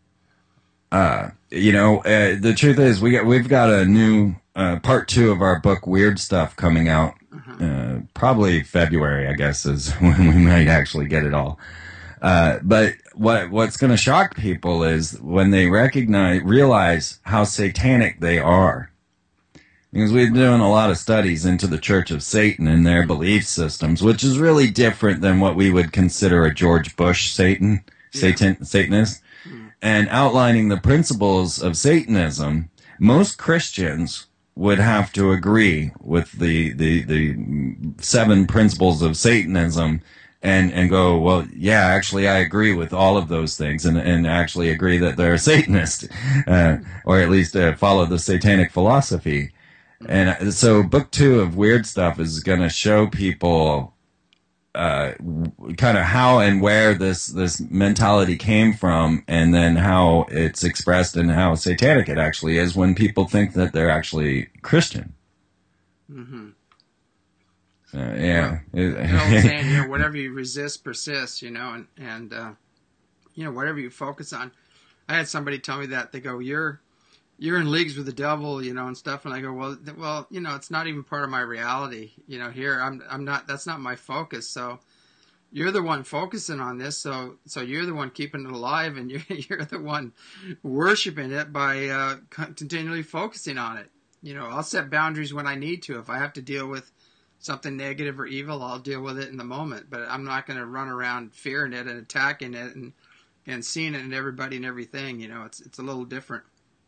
Uh, you know, uh, the truth is, we got we've got a new uh, part two of our book, Weird Stuff, coming out. Uh-huh. Uh, probably February, I guess, is when we might actually get it all. Uh, but what what's going to shock people is when they recognize, realize how satanic they are. Because we've been doing a lot of studies into the Church of Satan and their belief systems, which is really different than what we would consider a George Bush Satan, Satan, yeah. Satanist. Mm. And outlining the principles of Satanism, most Christians would have to agree with the, the, the seven principles of Satanism and, and go, well, yeah, actually, I agree with all of those things, and, and actually agree that they're a Satanist, uh, or at least uh, follow the satanic philosophy. And so book two of Weird Stuff is going to show people uh, kind of how and where this, this mentality came from, and then how it's expressed and how satanic it actually is when people think that they're actually Christian. Mm-hmm. Uh, yeah. Well, the old saying, you know, whatever you resist persists, you know, and, and uh, you know, whatever you focus on. I had somebody tell me that. They go, you're you're in leagues with the devil, you know, and stuff. And I go, well, th- well, you know, it's not even part of my reality. You know, here, I'm I'm not, that's not my focus. So you're the one focusing on this. So so you're the one keeping it alive, and you're, you're the one worshiping it by uh, continually focusing on it. You know, I'll set boundaries when I need to. If I have to deal with something negative or evil, I'll deal with it in the moment. But I'm not going to run around fearing it and attacking it and, and seeing it in everybody and everything. You know, it's it's a little different.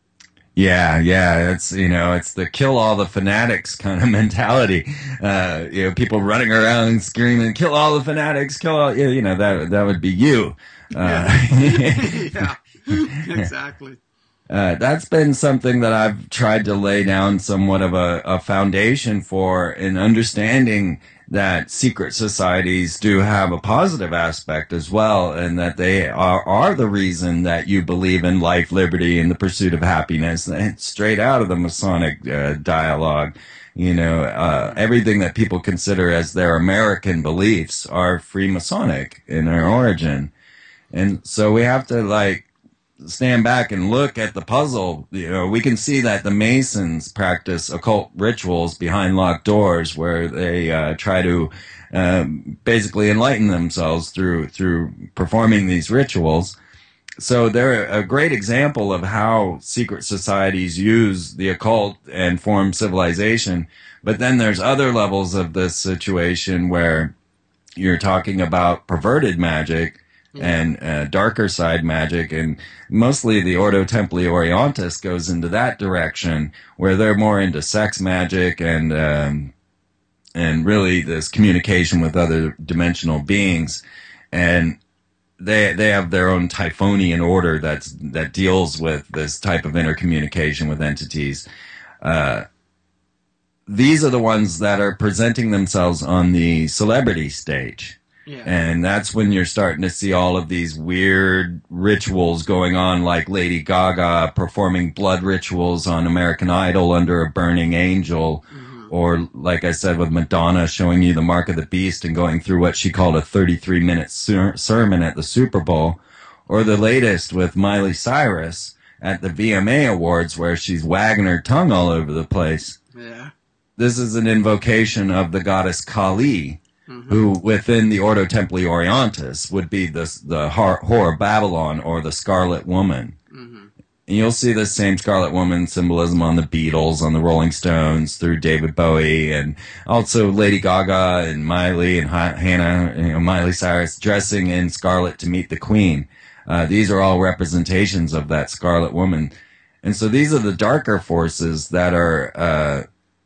Yeah, yeah, it's, you know, it's the kill all the fanatics kind of mentality. Uh, you know, people running around screaming, kill all the fanatics, kill all, you know, that, that would be you. Uh, yeah, exactly. Uh, that's been something that I've tried to lay down somewhat of a, a foundation for in understanding that secret societies do have a positive aspect as well, and that they are, are the reason that you believe in life, liberty, and the pursuit of happiness. And straight out of the Masonic uh, dialogue, you know, uh, everything that people consider as their American beliefs are Freemasonic in their origin. And so we have to, like, stand back and look at the puzzle. You know, we can see that the Masons practice occult rituals behind locked doors, where they uh, try to um, basically enlighten themselves through through performing these rituals. So they're a great example of how secret societies use the occult and form civilization. But then there's other levels of this situation where you're talking about perverted magic and uh, darker side magic, and mostly the Ordo Templi Orientis goes into that direction, where they're more into sex magic and um, and really this communication with other dimensional beings, and they they have their own Typhonian order that's that deals with this type of intercommunication with entities. Uh, these are the ones that are presenting themselves on the celebrity stage. Yeah. And that's when you're starting to see all of these weird rituals going on, like Lady Gaga performing blood rituals on American Idol under a burning angel. Mm-hmm. Or, like I said, with Madonna showing you the mark of the beast and going through what she called a thirty-three minute ser- sermon at the Super Bowl. Or the latest with Miley Cyrus at the V M A Awards, where she's wagging her tongue all over the place. Yeah. This is an invocation of the goddess Kali, mm-hmm. who within the Ordo Templi Orientis would be the, the whore of Babylon, or the Scarlet Woman. Mm-hmm. And you'll see this same Scarlet Woman symbolism on the Beatles, on the Rolling Stones, through David Bowie, and also Lady Gaga and Miley and ha- Hannah, you know, Miley Cyrus dressing in scarlet to meet the Queen. Uh, these are all representations of that Scarlet Woman. And so these are the darker forces that are uh,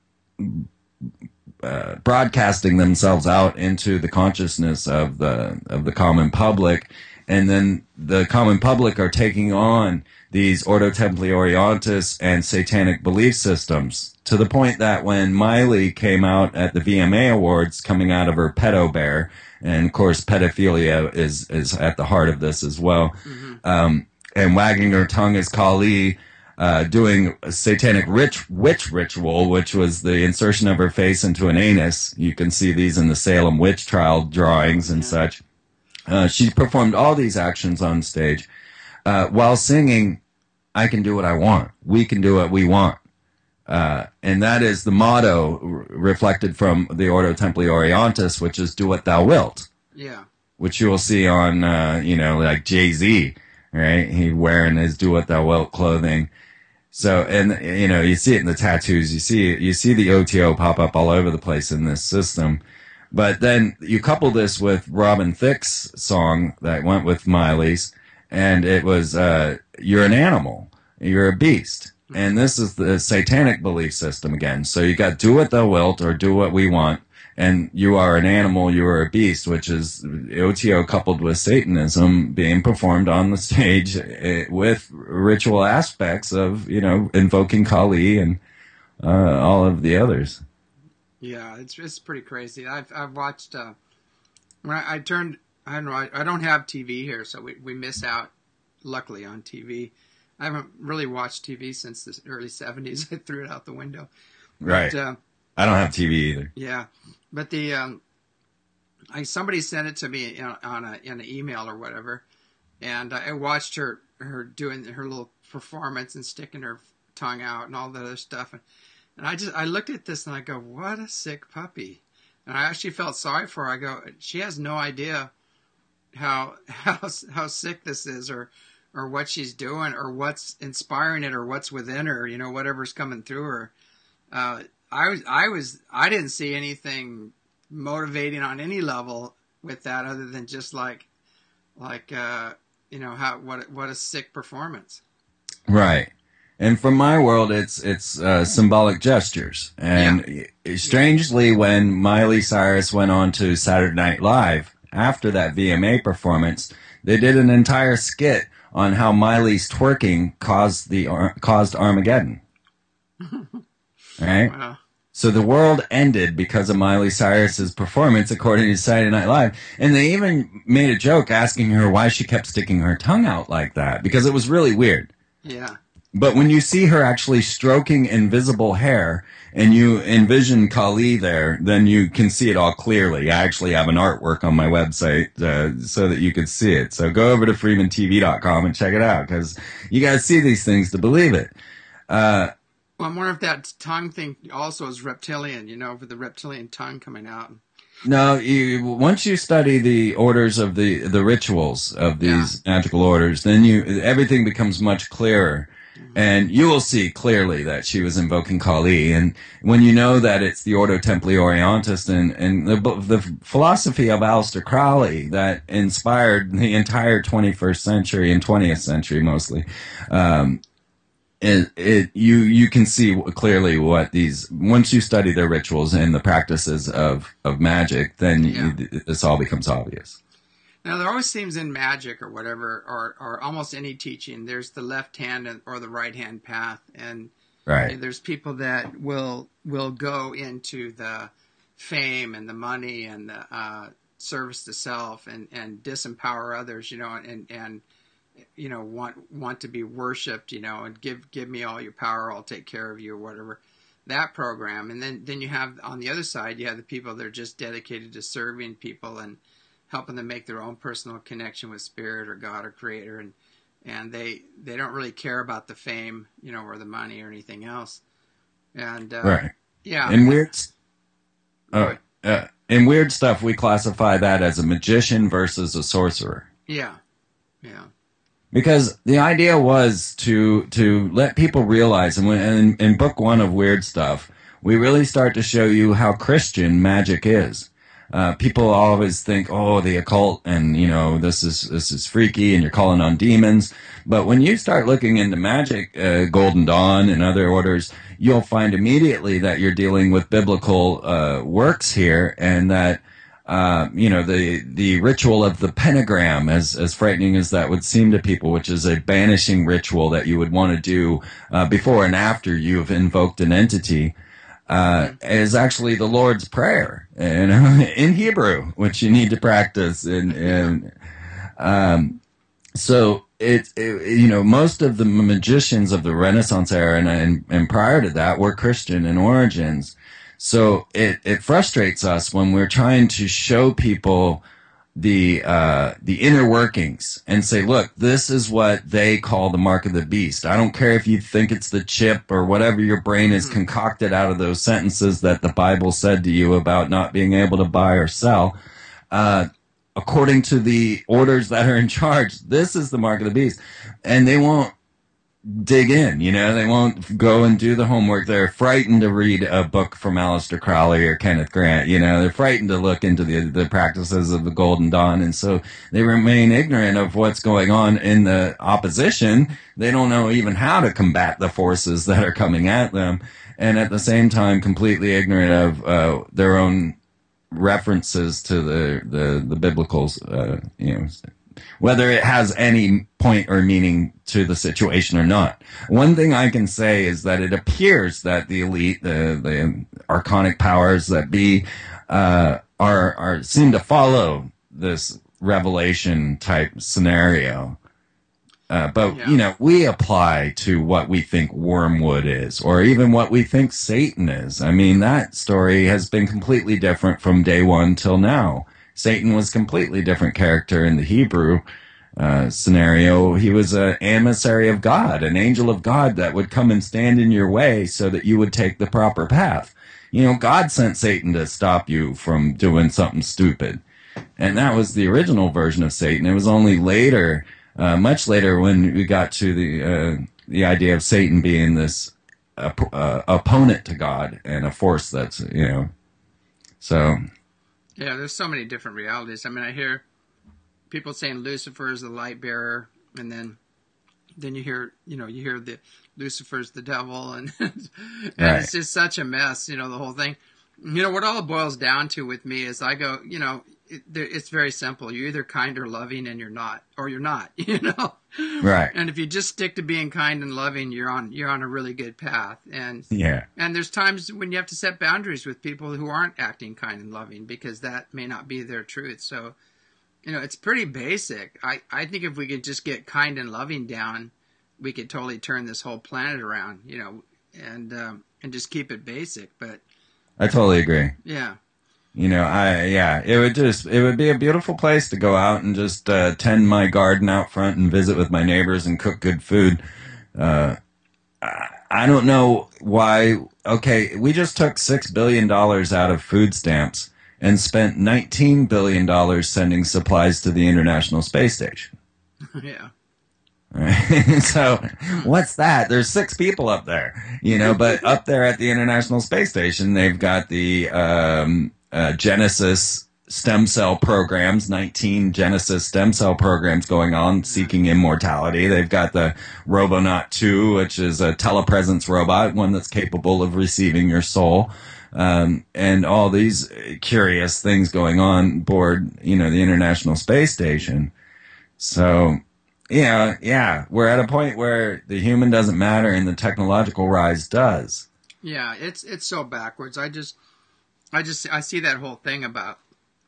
uh, broadcasting themselves out into the consciousness of the of the common public. And then the common public are taking on these Ordo Templi Orientis and satanic belief systems, to the point that when Miley came out at the V M A Awards, coming out of her pedo bear, and of course pedophilia is, is at the heart of this as well, mm-hmm. um, and wagging her tongue as Kali, uh, doing a satanic rich, witch ritual, which was the insertion of her face into an anus. You can see these in the Salem witch trial drawings and yeah. such. Uh, she performed all these actions on stage uh, while singing, "I can do what I want. We can do what we want." Uh, and that is the motto r- reflected from the Ordo Templi Orientis, which is "Do what thou wilt." Yeah. Which you will see on, uh, you know, like Jay-Z, right? He wearing his "Do what thou wilt" clothing. So, and, you know, you see it in the tattoos. You see, you see the O T O pop up all over the place in this system. But then you couple this with Robin Thicke's song that went with Miley's, and it was, uh, "You're an animal. You're a beast." And this is the satanic belief system again. So you got "Do what thou wilt," or "Do what we want," and you are an animal, you are a beast, which is O T O coupled with Satanism being performed on the stage with ritual aspects of, you know, invoking Kali and uh, all of the others. Yeah, it's it's pretty crazy. I've I've watched uh, when I, I turned. I don't know. I, I don't have T V here, so we we miss out. Luckily on T V, I haven't really watched T V since the early seventies. I threw it out the window. Right. But, uh, I don't have T V either. Yeah, but the um, I somebody sent it to me in, on a in an email or whatever, and I watched her her doing her little performance and sticking her tongue out and all that other stuff, and, and I just I looked at this and I go, what a sick puppy, and I actually felt sorry for her. I go, she has no idea how how how sick this is, or or what she's doing, or what's inspiring it, or what's within her, you know, whatever's coming through her. Uh, I was I was I didn't see anything motivating on any level with that, other than just like like uh, you know, how what what a sick performance. Right. And from my world, it's it's uh, symbolic gestures. And yeah. strangely, when Miley Cyrus went on to Saturday Night Live after that V M A performance, they did an entire skit on how Miley's twerking caused the caused Armageddon. Right? Wow. So the world ended because of Miley Cyrus's performance, according to Saturday Night Live. And they even made a joke asking her why she kept sticking her tongue out like that, because it was really weird. Yeah. But when you see her actually stroking invisible hair and you envision Kali there, then you can see it all clearly. I actually have an artwork on my website uh, so that you can see it. So go over to freeman t v dot com and check it out, because you got to see these things to believe it. Uh, well, I'm wondering if that tongue thing also is reptilian, you know, with the reptilian tongue coming out. No, you, once you study the orders of the, the rituals of these yeah. magical orders, then you everything becomes much clearer. And you will see clearly that she was invoking Kali. And when you know that it's the Ordo Templi Orientis and, and the, the philosophy of Aleister Crowley that inspired the entire twenty-first century and twentieth century mostly, um, it, it, you, you can see clearly what these, once you study their rituals and the practices of, of magic, then yeah. you, this all becomes obvious. Now, there always seems in magic or whatever, or, or almost any teaching, there's the left hand or the right hand path. And right. there's people that will will go into the fame and the money and the uh, service to self and, and disempower others, you know, and, and you know, want want to be worshipped, you know, and give give me all your power, I'll take care of you, or whatever. That program. And then, then you have, on the other side, you have the people that are just dedicated to serving people and helping them make their own personal connection with spirit or God or creator, and and they they don't really care about the fame, you know, or the money or anything else. And uh, right, yeah, in weird, uh, uh, in weird stuff, we classify that as a magician versus a sorcerer. Yeah, yeah. Because the idea was to to let people realize, and when in, in book one of Weird Stuff, we really start to show you how Christian magic is. Uh, people always think, oh, the occult, and you know, this is this is freaky, and you're calling on demons. But when you start looking into magic, uh, Golden Dawn and other orders, you'll find immediately that you're dealing with biblical uh, works here, and that uh, you know, the the ritual of the pentagram, as as frightening as that would seem to people, which is a banishing ritual that you would want to do uh, before and after you've invoked an entity. Uh, is actually the Lord's Prayer, you know, in Hebrew, which you need to practice. And, and um, so it, it, you know, most of the magicians of the Renaissance era and, and, and prior to that were Christian in origins. So it, it frustrates us when we're trying to show people the uh the inner workings and say, look, this is what they call the mark of the beast. I don't care if you think it's the chip or whatever your brain is concocted out of those sentences that the Bible said to you about not being able to buy or sell. Uh according to the orders that are in charge, this is the mark of the beast. And they won't dig in, you know, they won't go and do the homework. They're frightened to read a book from Aleister Crowley or Kenneth Grant, you know, they're frightened to look into the, the practices of the Golden Dawn. And so they remain ignorant of what's going on in the opposition. They don't know even how to combat the forces that are coming at them. And at the same time, completely ignorant of, uh, their own references to the, the, the biblical, uh, you know, whether it has any point or meaning to the situation or not. One thing I can say is that it appears that the elite, the, the archonic powers that be, uh, are, are, seem to follow this revelation type scenario. Uh, but, Yeah. you know, we apply to what we think wormwood is, or even what we think Satan is. I mean, that story has been completely different from day one till now. Satan was a completely different character in the Hebrew uh, scenario. He was an emissary of God, an angel of God that would come and stand in your way so that you would take the proper path. You know, God sent Satan to stop you from doing something stupid. And that was the original version of Satan. It was only later, uh, much later, when we got to the uh, the idea of Satan being this uh, uh, opponent to God and a force that's, you know, so. Yeah, there's so many different realities. I mean, I hear people saying Lucifer is the light bearer, and then then you hear, you know, you hear the Lucifer's the devil, and and Right. it's just such a mess, you know, the whole thing. You know, what all it boils down to with me is I go, you know, it, it's very simple. You're either kind or loving, and you're not, or you're not, you know. Right. And if you just stick to being kind and loving, you're on you're on a really good path. And Yeah. and there's times when you have to set boundaries with people who aren't acting kind and loving, because that may not be their truth. So, you know, it's pretty basic. I, I think if we could just get kind and loving down, we could totally turn this whole planet around, you know, and um, and just keep it basic. But I totally agree. yeah. You know, I, yeah, it would just, it would be a beautiful place to go out and just uh, tend my garden out front and visit with my neighbors and cook good food. Uh, I, I don't know why. Okay, we just took six billion dollars out of food stamps and spent nineteen billion dollars sending supplies to the International Space Station. Yeah. Right? So what's that? There's six people up there, you know, but up there at the International Space Station, they've got the um, uh, Genesis stem cell programs, nineteen Genesis stem cell programs going on, seeking immortality. They've got the Robonaut two, which is a telepresence robot, one that's capable of receiving your soul. Um, and all these curious things going on board, you know, the International Space Station. So, yeah, yeah, we're at a point where the human doesn't matter and the technological rise does. Yeah, it's it's so backwards. I just I just I see that whole thing about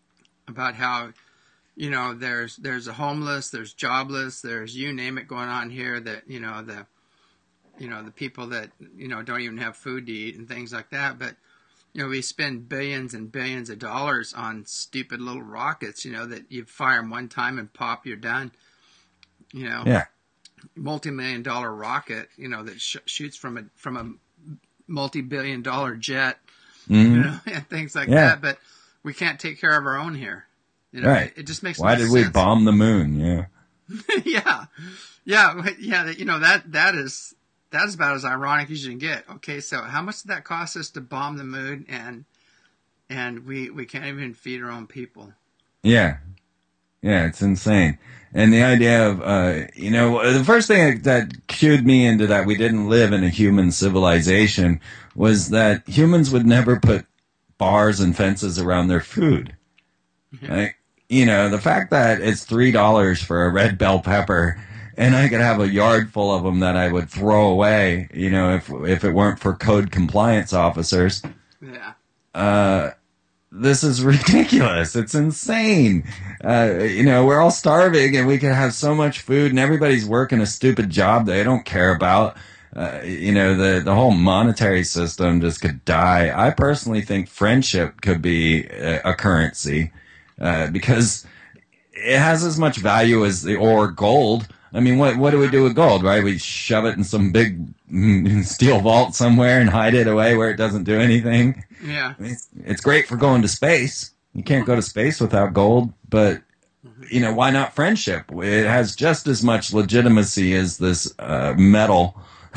about how, you know, there's there's a homeless, there's jobless, there's you name it going on here, that, you know, the you know, the people that, you know, don't even have food to eat and things like that. But, you know, we spend billions and billions of dollars on stupid little rockets, you know, that you fire them one time and pop, you're done. You know, Yeah. multi-million dollar rocket, you know, that sh- shoots from a from a multi-billion dollar jet, Mm-hmm. you know, and things like Yeah. that. But we can't take care of our own here. You know, Right. it, it just makes Why no did we sense. bomb the moon? Yeah. yeah, yeah, yeah. You know, that that is that is about as ironic as you can get. Okay, so how much did that cost us to bomb the moon, and and we we can't even feed our own people? Yeah. Yeah, it's insane. And the idea of, uh, you know, the first thing that cued me into that we didn't live in a human civilization was that humans would never put bars and fences around their food. Yeah. Like, you know, the fact that it's three dollars for a red bell pepper and I could have a yard full of them that I would throw away, you know, if, if it weren't for code compliance officers. Yeah. Uh, this is ridiculous. It's insane. Uh, you know, we're all starving and we can have so much food and everybody's working a stupid job they don't care about. Uh, you know, the, the whole monetary system just could die. I personally think friendship could be a, a currency, uh, because it has as much value as the or gold. I mean, what what do we do with gold, right? We shove it in some big mm, steel vault somewhere and hide it away where it doesn't do anything. Yeah. It's, it's great for going to space. You can't go to space without gold, but, you know, why not friendship? It has just as much legitimacy as this uh, metal,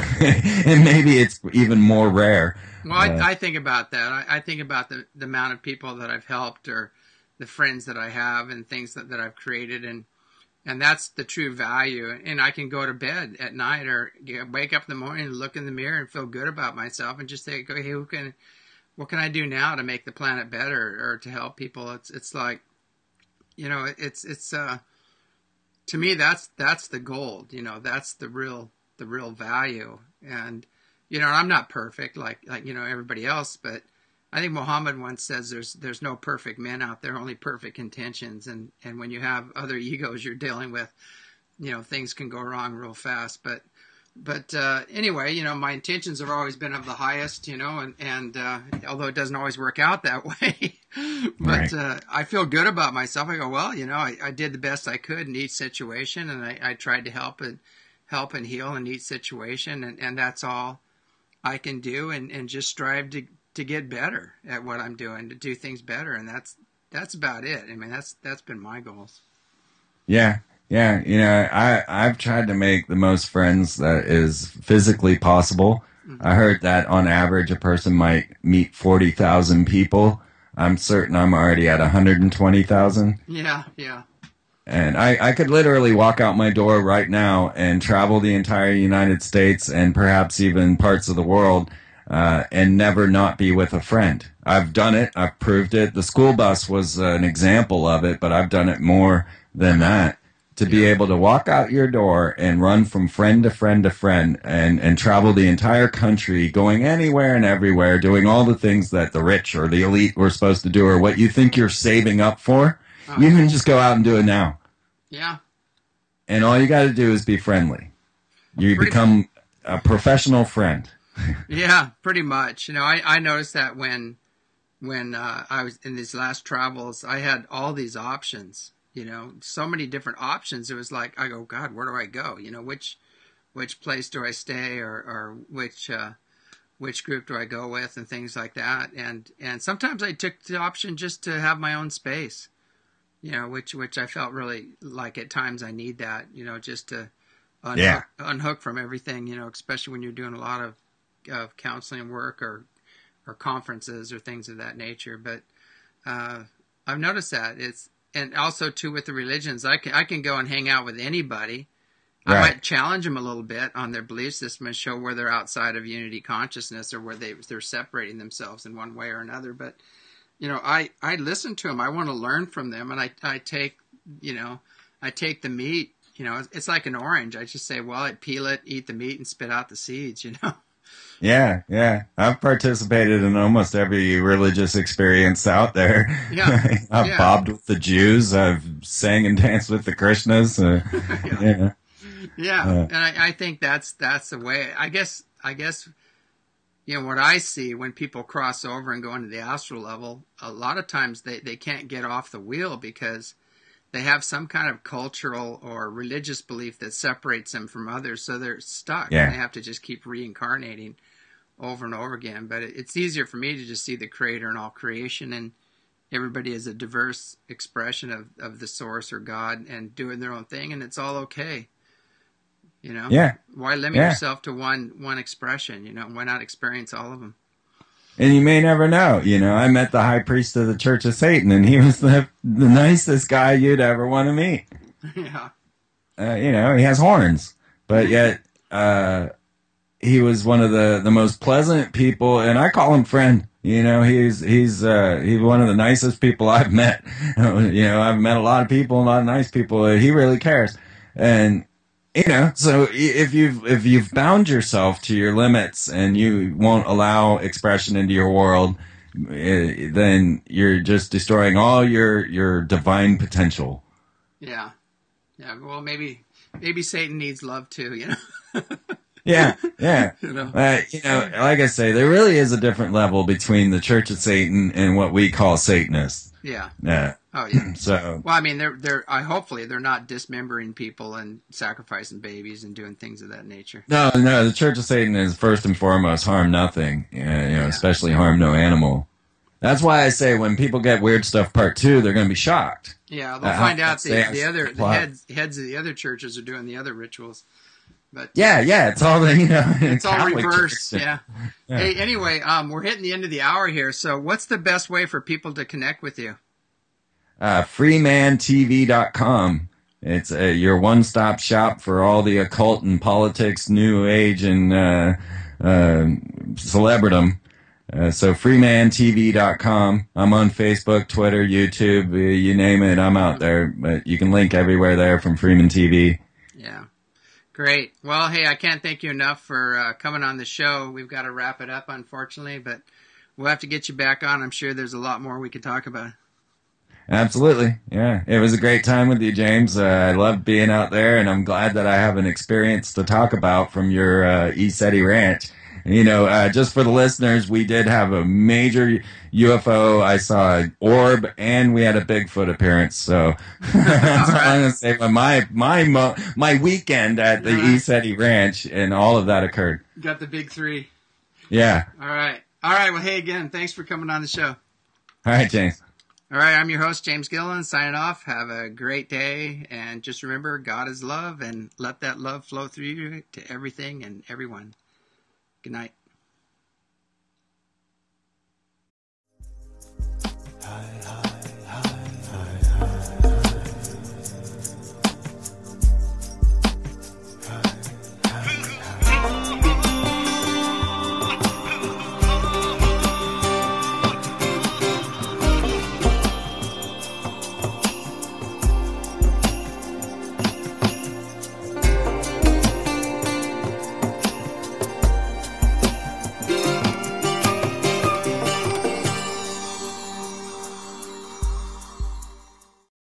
and maybe it's even more rare. Well, I, Uh, I think about that. I, I think about the, the amount of people that I've helped, or the friends that I have, and things that, that I've created, and and that's the true value. And I can go to bed at night, or get, wake up in the morning and look in the mirror and feel good about myself, and just say, "Okay, who can, what can I do now to make the planet better, or to help people?" It's it's like, you know, it's it's uh, to me that's that's the gold. You know, that's the real the real value. And you know, I'm not perfect like like you know everybody else, but I think Muhammad once says there's there's no perfect men out there, only perfect intentions. And and when you have other egos you're dealing with, you know, things can go wrong real fast. But but uh, anyway, you know, my intentions have always been of the highest, you know, and and uh, although it doesn't always work out that way, but Right. uh, I feel good about myself. I go, well, you know, I, I did the best I could in each situation, and I, I tried to help and help and heal in each situation, and, and that's all I can do, and, and just strive to to get better at what I'm doing, to do things better, and that's that's about it. I mean, that's that's been my goals. Yeah. Yeah. You know, I, I've tried to make the most friends that is physically possible. Mm-hmm. I heard that on average, a person might meet forty thousand people. I'm certain I'm already at one hundred twenty thousand. Yeah, yeah. And I, I could literally walk out my door right now and travel the entire United States and perhaps even parts of the world uh, and never not be with a friend. I've done it. I've proved it. The school bus was uh, an example of it, but I've done it more than that. To be able to walk out your door and run from friend to friend to friend and, and travel the entire country, going anywhere and everywhere, doing all the things that the rich or the elite were supposed to do or what you think you're saving up for, Oh, you can just go out and do it now. Yeah. And all you got to do is be friendly. You Pretty become a professional friend. Yeah, pretty much. You know, I, I noticed that when when uh, I was in these last travels, I had all these options. You know, so many different options. It was like, I go, God, where do I go? You know, which which place do I stay, or or which uh, which group do I go with, and things like that. And and sometimes I took the option just to have my own space. You know, which which I felt really like at times I need that. You know, just to unhook, Yeah. unhook from everything. You know, especially when you're doing a lot of of counseling work or or conferences or things of that nature. But uh, I've noticed that it's. And also, too, with the religions, I can I can go and hang out with anybody. I Right. might challenge them a little bit on their belief system and show where they're outside of unity consciousness or where they, they're separating themselves in one way or another. But, you know, I, I listen to them. I want to learn from them. And I, I take, you know, I take the meat. You know, it's like an orange. I just say, well, I peel it, eat the meat, and spit out the seeds, you know. Yeah, yeah. I've participated in almost every religious experience out there. Yeah, I've yeah. bobbed with the Jews. I've sang and danced with the Krishnas. Uh, Yeah. yeah. Yeah, Uh, and I, I think that's that's the way. I guess I guess you know what I see when people cross over and go into the astral level. A lot of times they, they can't get off the wheel because they have some kind of cultural or religious belief that separates them from others, so they're stuck. Yeah. And they have to just keep reincarnating over and over again. But it, it's easier for me to just see the Creator in all creation, and everybody is a diverse expression of, of the Source or God and doing their own thing, and it's all okay. You know, Yeah. why limit Yeah. yourself to one one expression? You know, why not experience all of them? And you may never know. You know, I met the high priest of the Church of Satan, and he was the, the nicest guy you'd ever want to meet. Yeah, Uh, you know, he has horns, but yet uh, he was one of the, the most pleasant people, and I call him friend. You know, he's he's uh, he's one of the nicest people I've met. You know, I've met a lot of people, a lot of nice people. He really cares, and you know, so if you've if you've bound yourself to your limits and you won't allow expression into your world, eh, then you're just destroying all your your divine potential. yeah, yeah. Well, maybe maybe Satan needs love too. You know. Yeah, yeah. You know. Uh, you know, like I say, there really is a different level between the Church of Satan and what we call Satanists. Yeah. Yeah. Oh yeah. So, Well, I mean, they're they're. I hopefully they're not dismembering people and sacrificing babies and doing things of that nature. no, no, the Church of Satan is first and foremost harm nothing, you know, you know, Yeah. especially harm no animal. That's why I say when people get Weird Stuff Part two, they're going to be shocked. Yeah, they'll Uh, find how out the, they the actually other the apply. heads heads of the other churches are doing the other rituals. But Yeah, yeah, it's all the, you know, it's all Catholic reversed. Church. Yeah. Yeah. Hey, anyway, um, we're hitting the end of the hour here. So, what's the best way for people to connect with you? Uh, freeman T V dot com. It's uh, your one-stop shop for all the occult and politics, new age, and uh, uh, celebridom. Uh, so freeman T V dot com. I'm on Facebook, Twitter, YouTube, uh, you name it, I'm out there. But you can link everywhere there from Freeman T V. Yeah. Great. Well, hey, I can't thank you enough for uh, coming on the show. We've got to wrap it up, unfortunately, but we'll have to get you back on. I'm sure there's a lot more we could talk about. Absolutely. Yeah. It was a great time with you, James. Uh, I loved being out there, and I'm glad that I have an experience to talk about from your uh, ECETI ranch. You know, uh, just for the listeners, we did have a major U F O. I saw an orb, and we had a Bigfoot appearance. So that's all, all right. I'm going to say. But my my mo- my weekend at the right. ECETI ranch, and all of that occurred. Got the big three. Yeah. All right. All right. Well, hey, again, thanks for coming on the show. All right, James. All right, I'm your host, James Gillen, signing off. Have a great day, and just remember, God is love, and let that love flow through you to everything and everyone. Good night. Hi, hi.